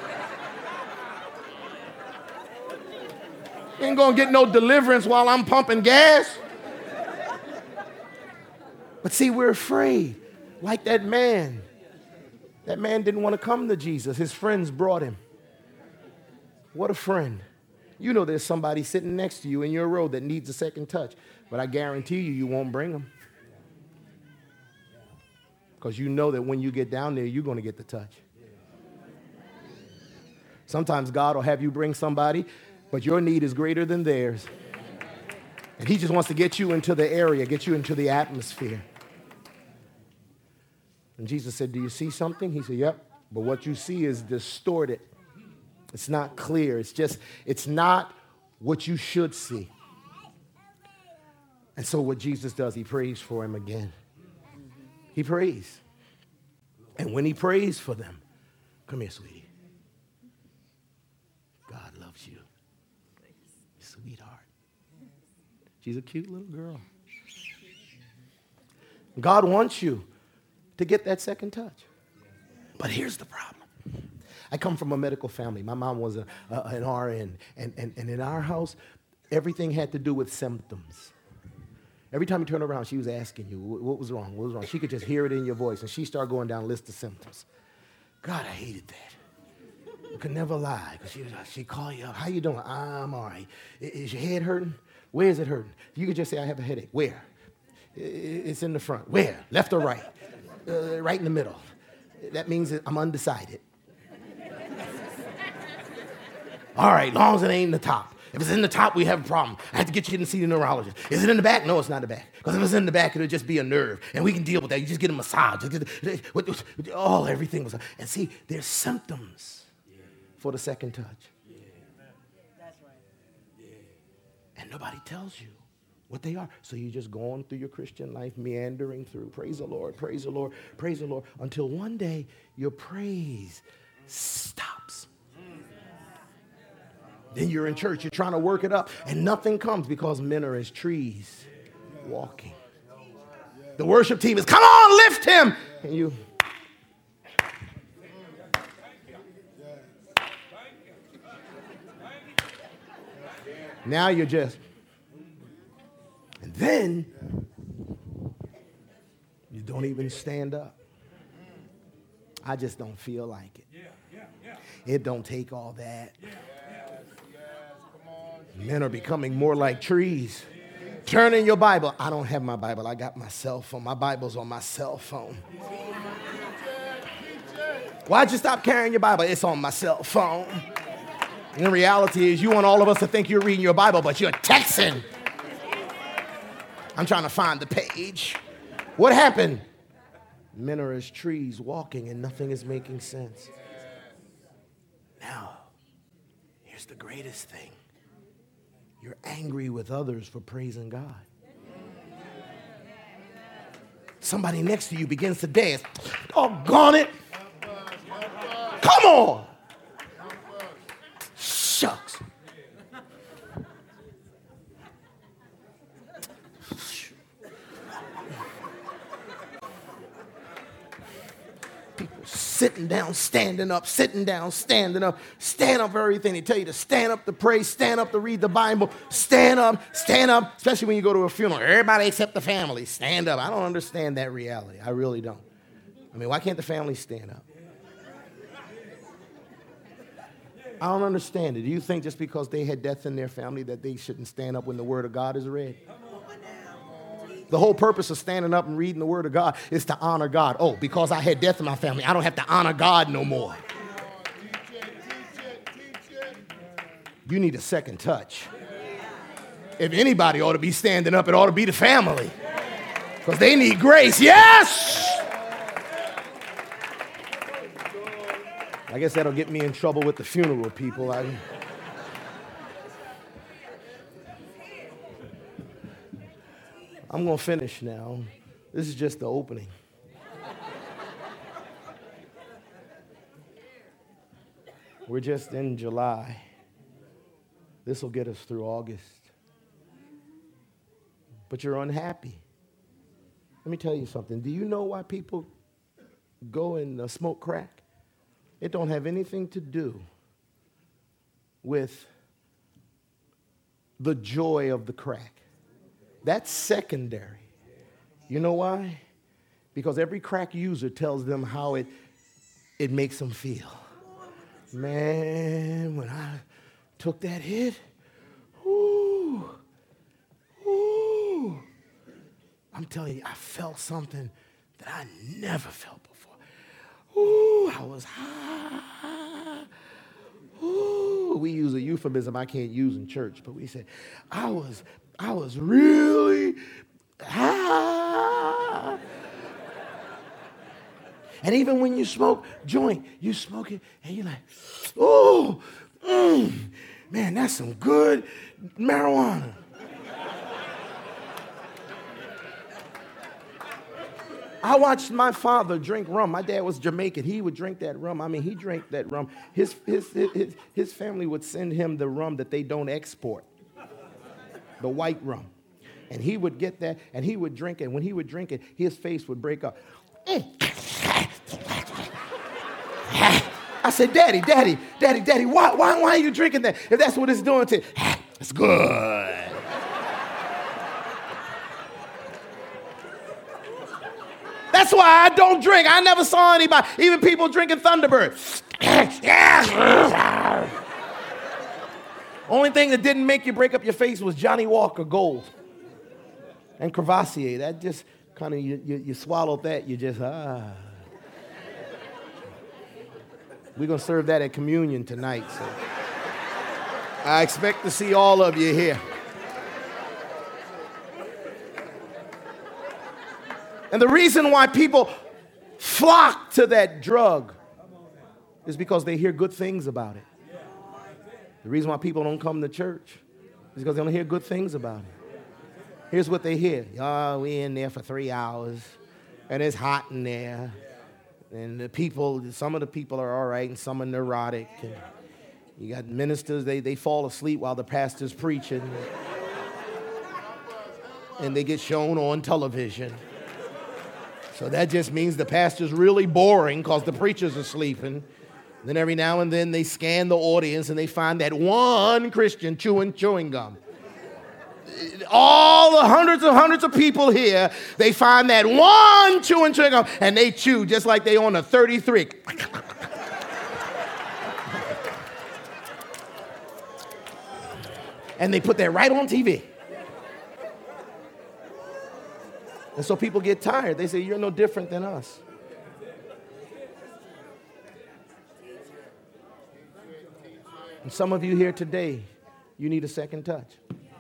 You ain't gonna get no deliverance while I'm pumping gas. But see, we're afraid, like that man. That man didn't want to come to Jesus. His friends brought him. What a friend. You know there's somebody sitting next to you in your row that needs a second touch, but I guarantee you, you won't bring them. Because you know that when you get down there, you're going to get the touch. Sometimes God will have you bring somebody, but your need is greater than theirs. And he just wants to get you into the area, get you into the atmosphere. And Jesus said, do you see something? He said, yep. But what you see is distorted. It's not clear. It's not what you should see. And so what Jesus does, he prays for him again. He prays. And when he prays for them, come here, sweetie. God loves you. Sweetheart. She's a cute little girl. God wants you to get that second touch. But here's the problem. I come from a medical family. My mom was an RN. And in our house, everything had to do with symptoms. Every time you turn around, she was asking you, what was wrong? What was wrong? She could just hear it in your voice. And she started going down a list of symptoms. God, I hated that. I could never lie. Because she'd call you up. How you doing? I'm all right. Is your head hurting? Where is it hurting? You could just say, I have a headache. Where? It's in the front. Where? Left or right? Right in the middle. That means I'm undecided. All right, long as it ain't in the top. If it's in the top, we have a problem. I have to get you in to see the neurologist. Is it in the back? No, it's not the back. Because if it's in the back, it'll just be a nerve. And we can deal with that. You just get a massage. Everything was. And see, there's symptoms for the second touch. That's right. And nobody tells you what they are. So you're just going through your Christian life, meandering through. Praise the Lord, praise the Lord, praise the Lord. Until one day, your praise stops. Then you're in church, you're trying to work it up, and nothing comes because men are as trees walking. The worship team is, come on, lift him. And you. Now you're just. And then you don't even stand up. I just don't feel like it. It don't take all that. Men are becoming more like trees. Turn in your Bible. I don't have my Bible. I got my cell phone. My Bible's on my cell phone. Why'd you stop carrying your Bible? It's on my cell phone. And the reality is you want all of us to think you're reading your Bible, but you're texting. I'm trying to find the page. What happened? Men are as trees walking and nothing is making sense. Now, here's the greatest thing. You're angry with others for praising God. Somebody next to you begins to dance. Doggone it. Come on. Shucks. People sitting down, standing up, sitting down, standing up. Stand up for everything. They tell you to stand up to pray, stand up to read the Bible, stand up, especially when you go to a funeral. Everybody except the family, stand up. I don't understand that reality. I really don't. I mean, why can't the family stand up? I don't understand it. Do you think just because they had death in their family that they shouldn't stand up when the word of God is read? The whole purpose of standing up and reading the word of God is to honor God. Oh, because I had death in my family, I don't have to honor God no more. You need a second touch. If anybody ought to be standing up, it ought to be the family. Because they need grace. Yes! I guess that'll get me in trouble with the funeral people. I'm going to finish now. This is just the opening. We're just in July. This will get us through August. But you're unhappy. Let me tell you something. Do you know why people go and smoke crack? It don't have anything to do with the joy of the crack. That's secondary. You know why? Because every crack user tells them how it it makes them feel. Man, when I took that hit, ooh, ooh, I'm telling you, I felt something that I never felt before. Ooh, I was high. Ooh, we use a euphemism I can't use in church, but we said, I was really high. And even when you smoke joint, you smoke it and you're like, oh, man, that's some good marijuana. I watched my father drink rum. My dad was Jamaican. He would drink that rum. I mean, he drank that rum. His family would send him the rum that they don't export, the white rum. And he would get that, and he would drink it. And when he would drink it, his face would break up. I said, Daddy, why are you drinking that? If that's what it's doing to you, it's good. That's why I don't drink. I never saw anybody, even people drinking Thunderbird. Only thing that didn't make you break up your face was Johnny Walker Gold and Crevassier. That just kind of, you swallowed that, you just, We're going to serve that at communion tonight. So I expect to see all of you here. And the reason why people flock to that drug is because they hear good things about it. The reason why people don't come to church is because they don't hear good things about it. Here's what they hear. Oh, we in there for 3 hours, and it's hot in there. And some of the people are all right, and some are neurotic. And you got ministers, they fall asleep while the pastor's preaching. And they get shown on television. So that just means the pastor's really boring because the preachers are sleeping. Then every now and then they scan the audience and they find that one Christian chewing gum. All the hundreds of people here, they find that one chewing gum and they chew just like they on a 33. And they put that right on TV. And so people get tired. They say, you're no different than us. And some of you here today, you need a second touch.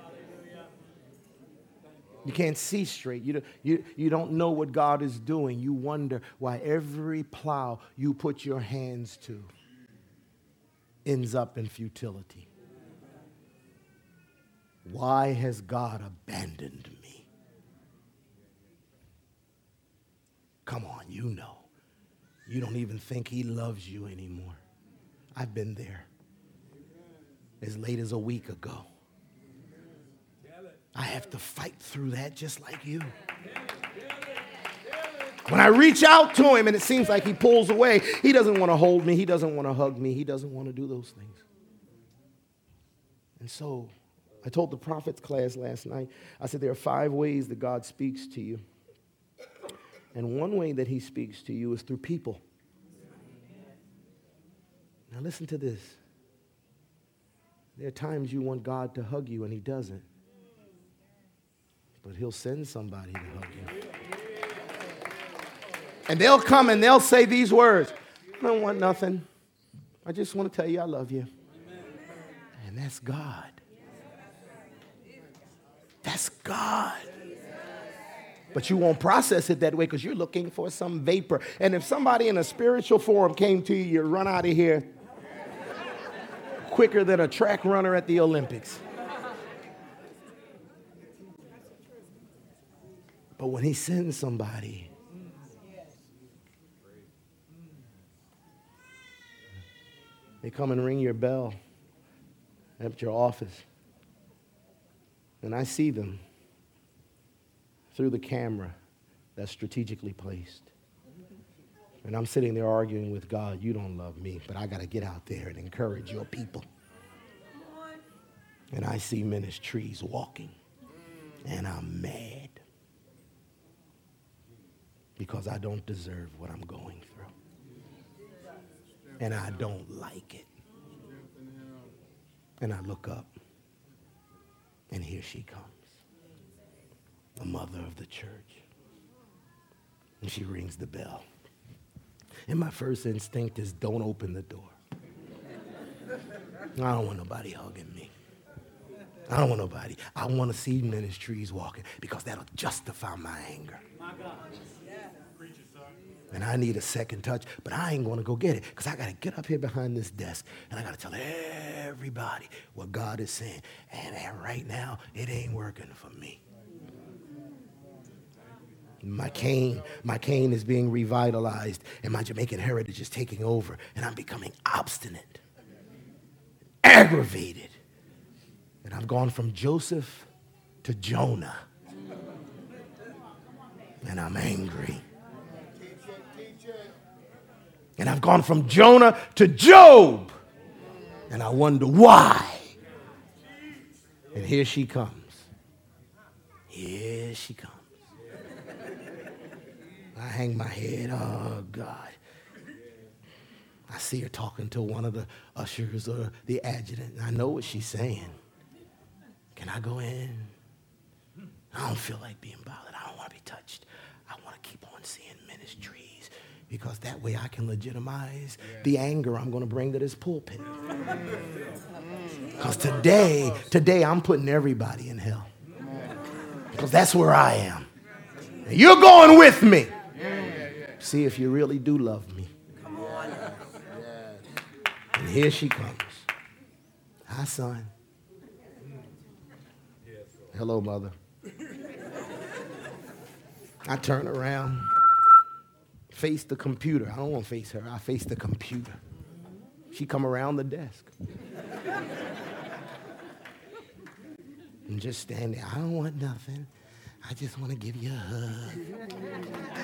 You can't see straight. You don't know what God is doing. You wonder why every plow you put your hands to ends up in futility. Why has God abandoned me? Come on, you know. You don't even think he loves you anymore. I've been there. As late as a week ago. I have to fight through that just like you. When I reach out to him and it seems like he pulls away, he doesn't want to hold me, he doesn't want to hug me, he doesn't want to do those things. And so I told the prophets class last night, I said there are 5 ways that God speaks to you. And one way that he speaks to you is through people. Now listen to this. There are times you want God to hug you and he doesn't. But he'll send somebody to hug you. And they'll come and they'll say these words. I don't want nothing. I just want to tell you I love you. And that's God. That's God. But you won't process it that way because you're looking for some vapor. And if somebody in a spiritual forum came to you, you'd run out of here quicker than a track runner at the Olympics. But when he sends somebody, they come and ring your bell at your office. And I see them through the camera that's strategically placed. And I'm sitting there arguing with God, you don't love me, but I got to get out there and encourage your people. And I see men as trees walking, and I'm mad because I don't deserve what I'm going through. and I don't like it. And I look up, and here she comes, the mother of the church. And she rings the bell. And my first instinct is, don't open the door. I don't want nobody hugging me. I don't want nobody. I want to see ministries walking because that'll justify my anger. My God. And I need a second touch, but I ain't going to go get it because I got to get up here behind this desk and I got to tell everybody what God is saying. And right now, it ain't working for me. My cane is being revitalized and my Jamaican heritage is taking over and I'm becoming obstinate, aggravated. And I've gone from Joseph to Jonah. And I'm angry. And I've gone from Jonah to Job. And I wonder why. And here she comes. Here she comes. I hang my head. Oh, God. I see her talking to one of the ushers or the adjutant. And I know what she's saying. Can I go in? I don't feel like being bothered. I don't want to be touched. I want to keep on seeing ministries because that way I can legitimize the anger I'm going to bring to this pulpit. Because today I'm putting everybody in hell. Because that's where I am. And you're going with me. See if you really do love me. And here she comes. Hi, son. Hello, mother. I turn around, face the computer. I don't want to face her. I face the computer. She come around the desk. And just stand there. I don't want nothing. I just want to give you a hug.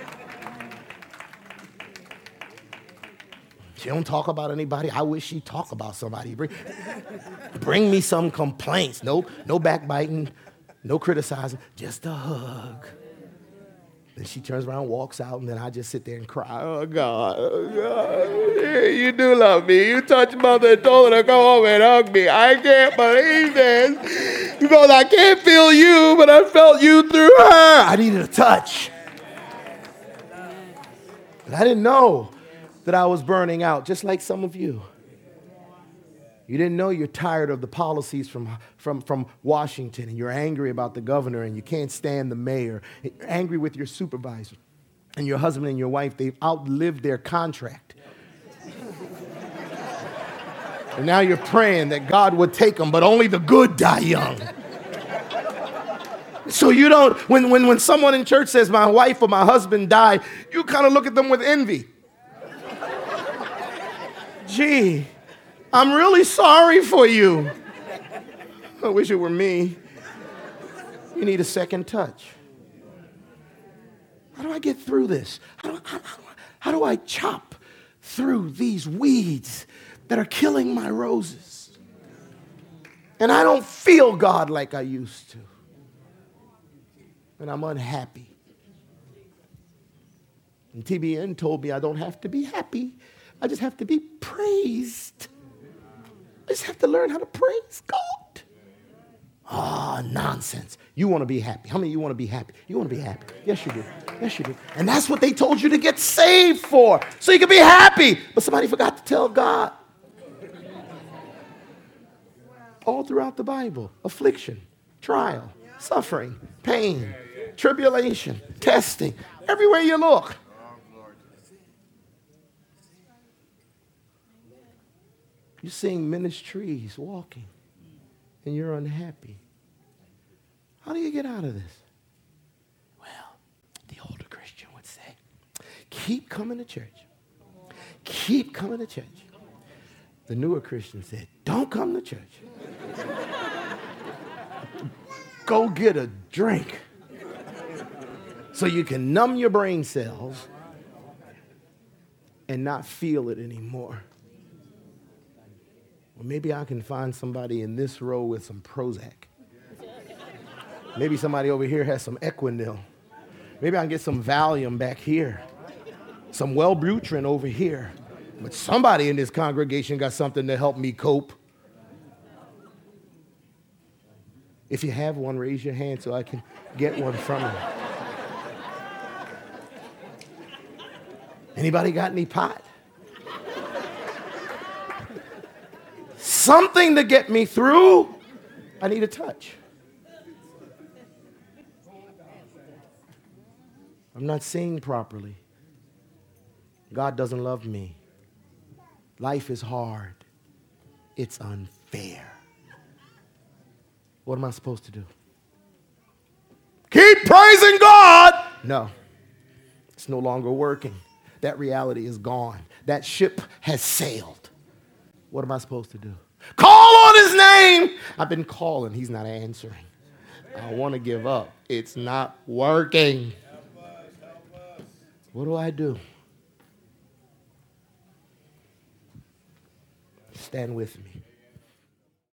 She don't talk about anybody. I wish she'd talk about somebody. Bring me some complaints. No backbiting, no criticizing, just a hug. Then she turns around, walks out, and then I just sit there and cry. Oh, God, you do love me. You touched mother and told her to come home and hug me. I can't believe this. Because I can't feel you, but I felt you through her. I needed a touch. And I didn't know that I was burning out, just like some of you. You didn't know you're tired of the policies from Washington, and you're angry about the governor, and you can't stand the mayor. You're angry with your supervisor, and your husband and your wife, they've outlived their contract. And now you're praying that God would take them, but only the good die young. So you don't, when someone in church says, my wife or my husband died, you kind of look at them with envy. Gee, I'm really sorry for you. I wish it were me. You need a second touch. How do I get through this? How do I chop through these weeds that are killing my roses? And I don't feel God like I used to. And I'm unhappy. And TBN told me I don't have to be happy. I just have to be praised. I just have to learn how to praise God. Ah, nonsense. You want to be happy. How many of you want to be happy? You want to be happy. Yes, you do. Yes, you do. And that's what they told you to get saved for, so you can be happy. But somebody forgot to tell God. All throughout the Bible, affliction, trial, suffering, pain, tribulation, testing, everywhere you look. You're seeing ministries walking, and you're unhappy. How do you get out of this? Well, the older Christian would say, keep coming to church. Keep coming to church. The newer Christian said, don't come to church. Go get a drink so you can numb your brain cells and not feel it anymore. Well, maybe I can find somebody in this row with some Prozac. Maybe somebody over here has some Equinil. Maybe I can get some Valium back here. Some Wellbutrin over here. But somebody in this congregation got something to help me cope. If you have one, raise your hand so I can get one from you. Anybody got any pot? Something to get me through. I need a touch. I'm not seeing properly. God doesn't love me. Life is hard. It's unfair. What am I supposed to do? Keep praising God. No, it's no longer working. That reality is gone. That ship has sailed. What am I supposed to do? Call on his name. I've been calling. He's not answering. I want to give up. It's not working. What do I do? Stand with me.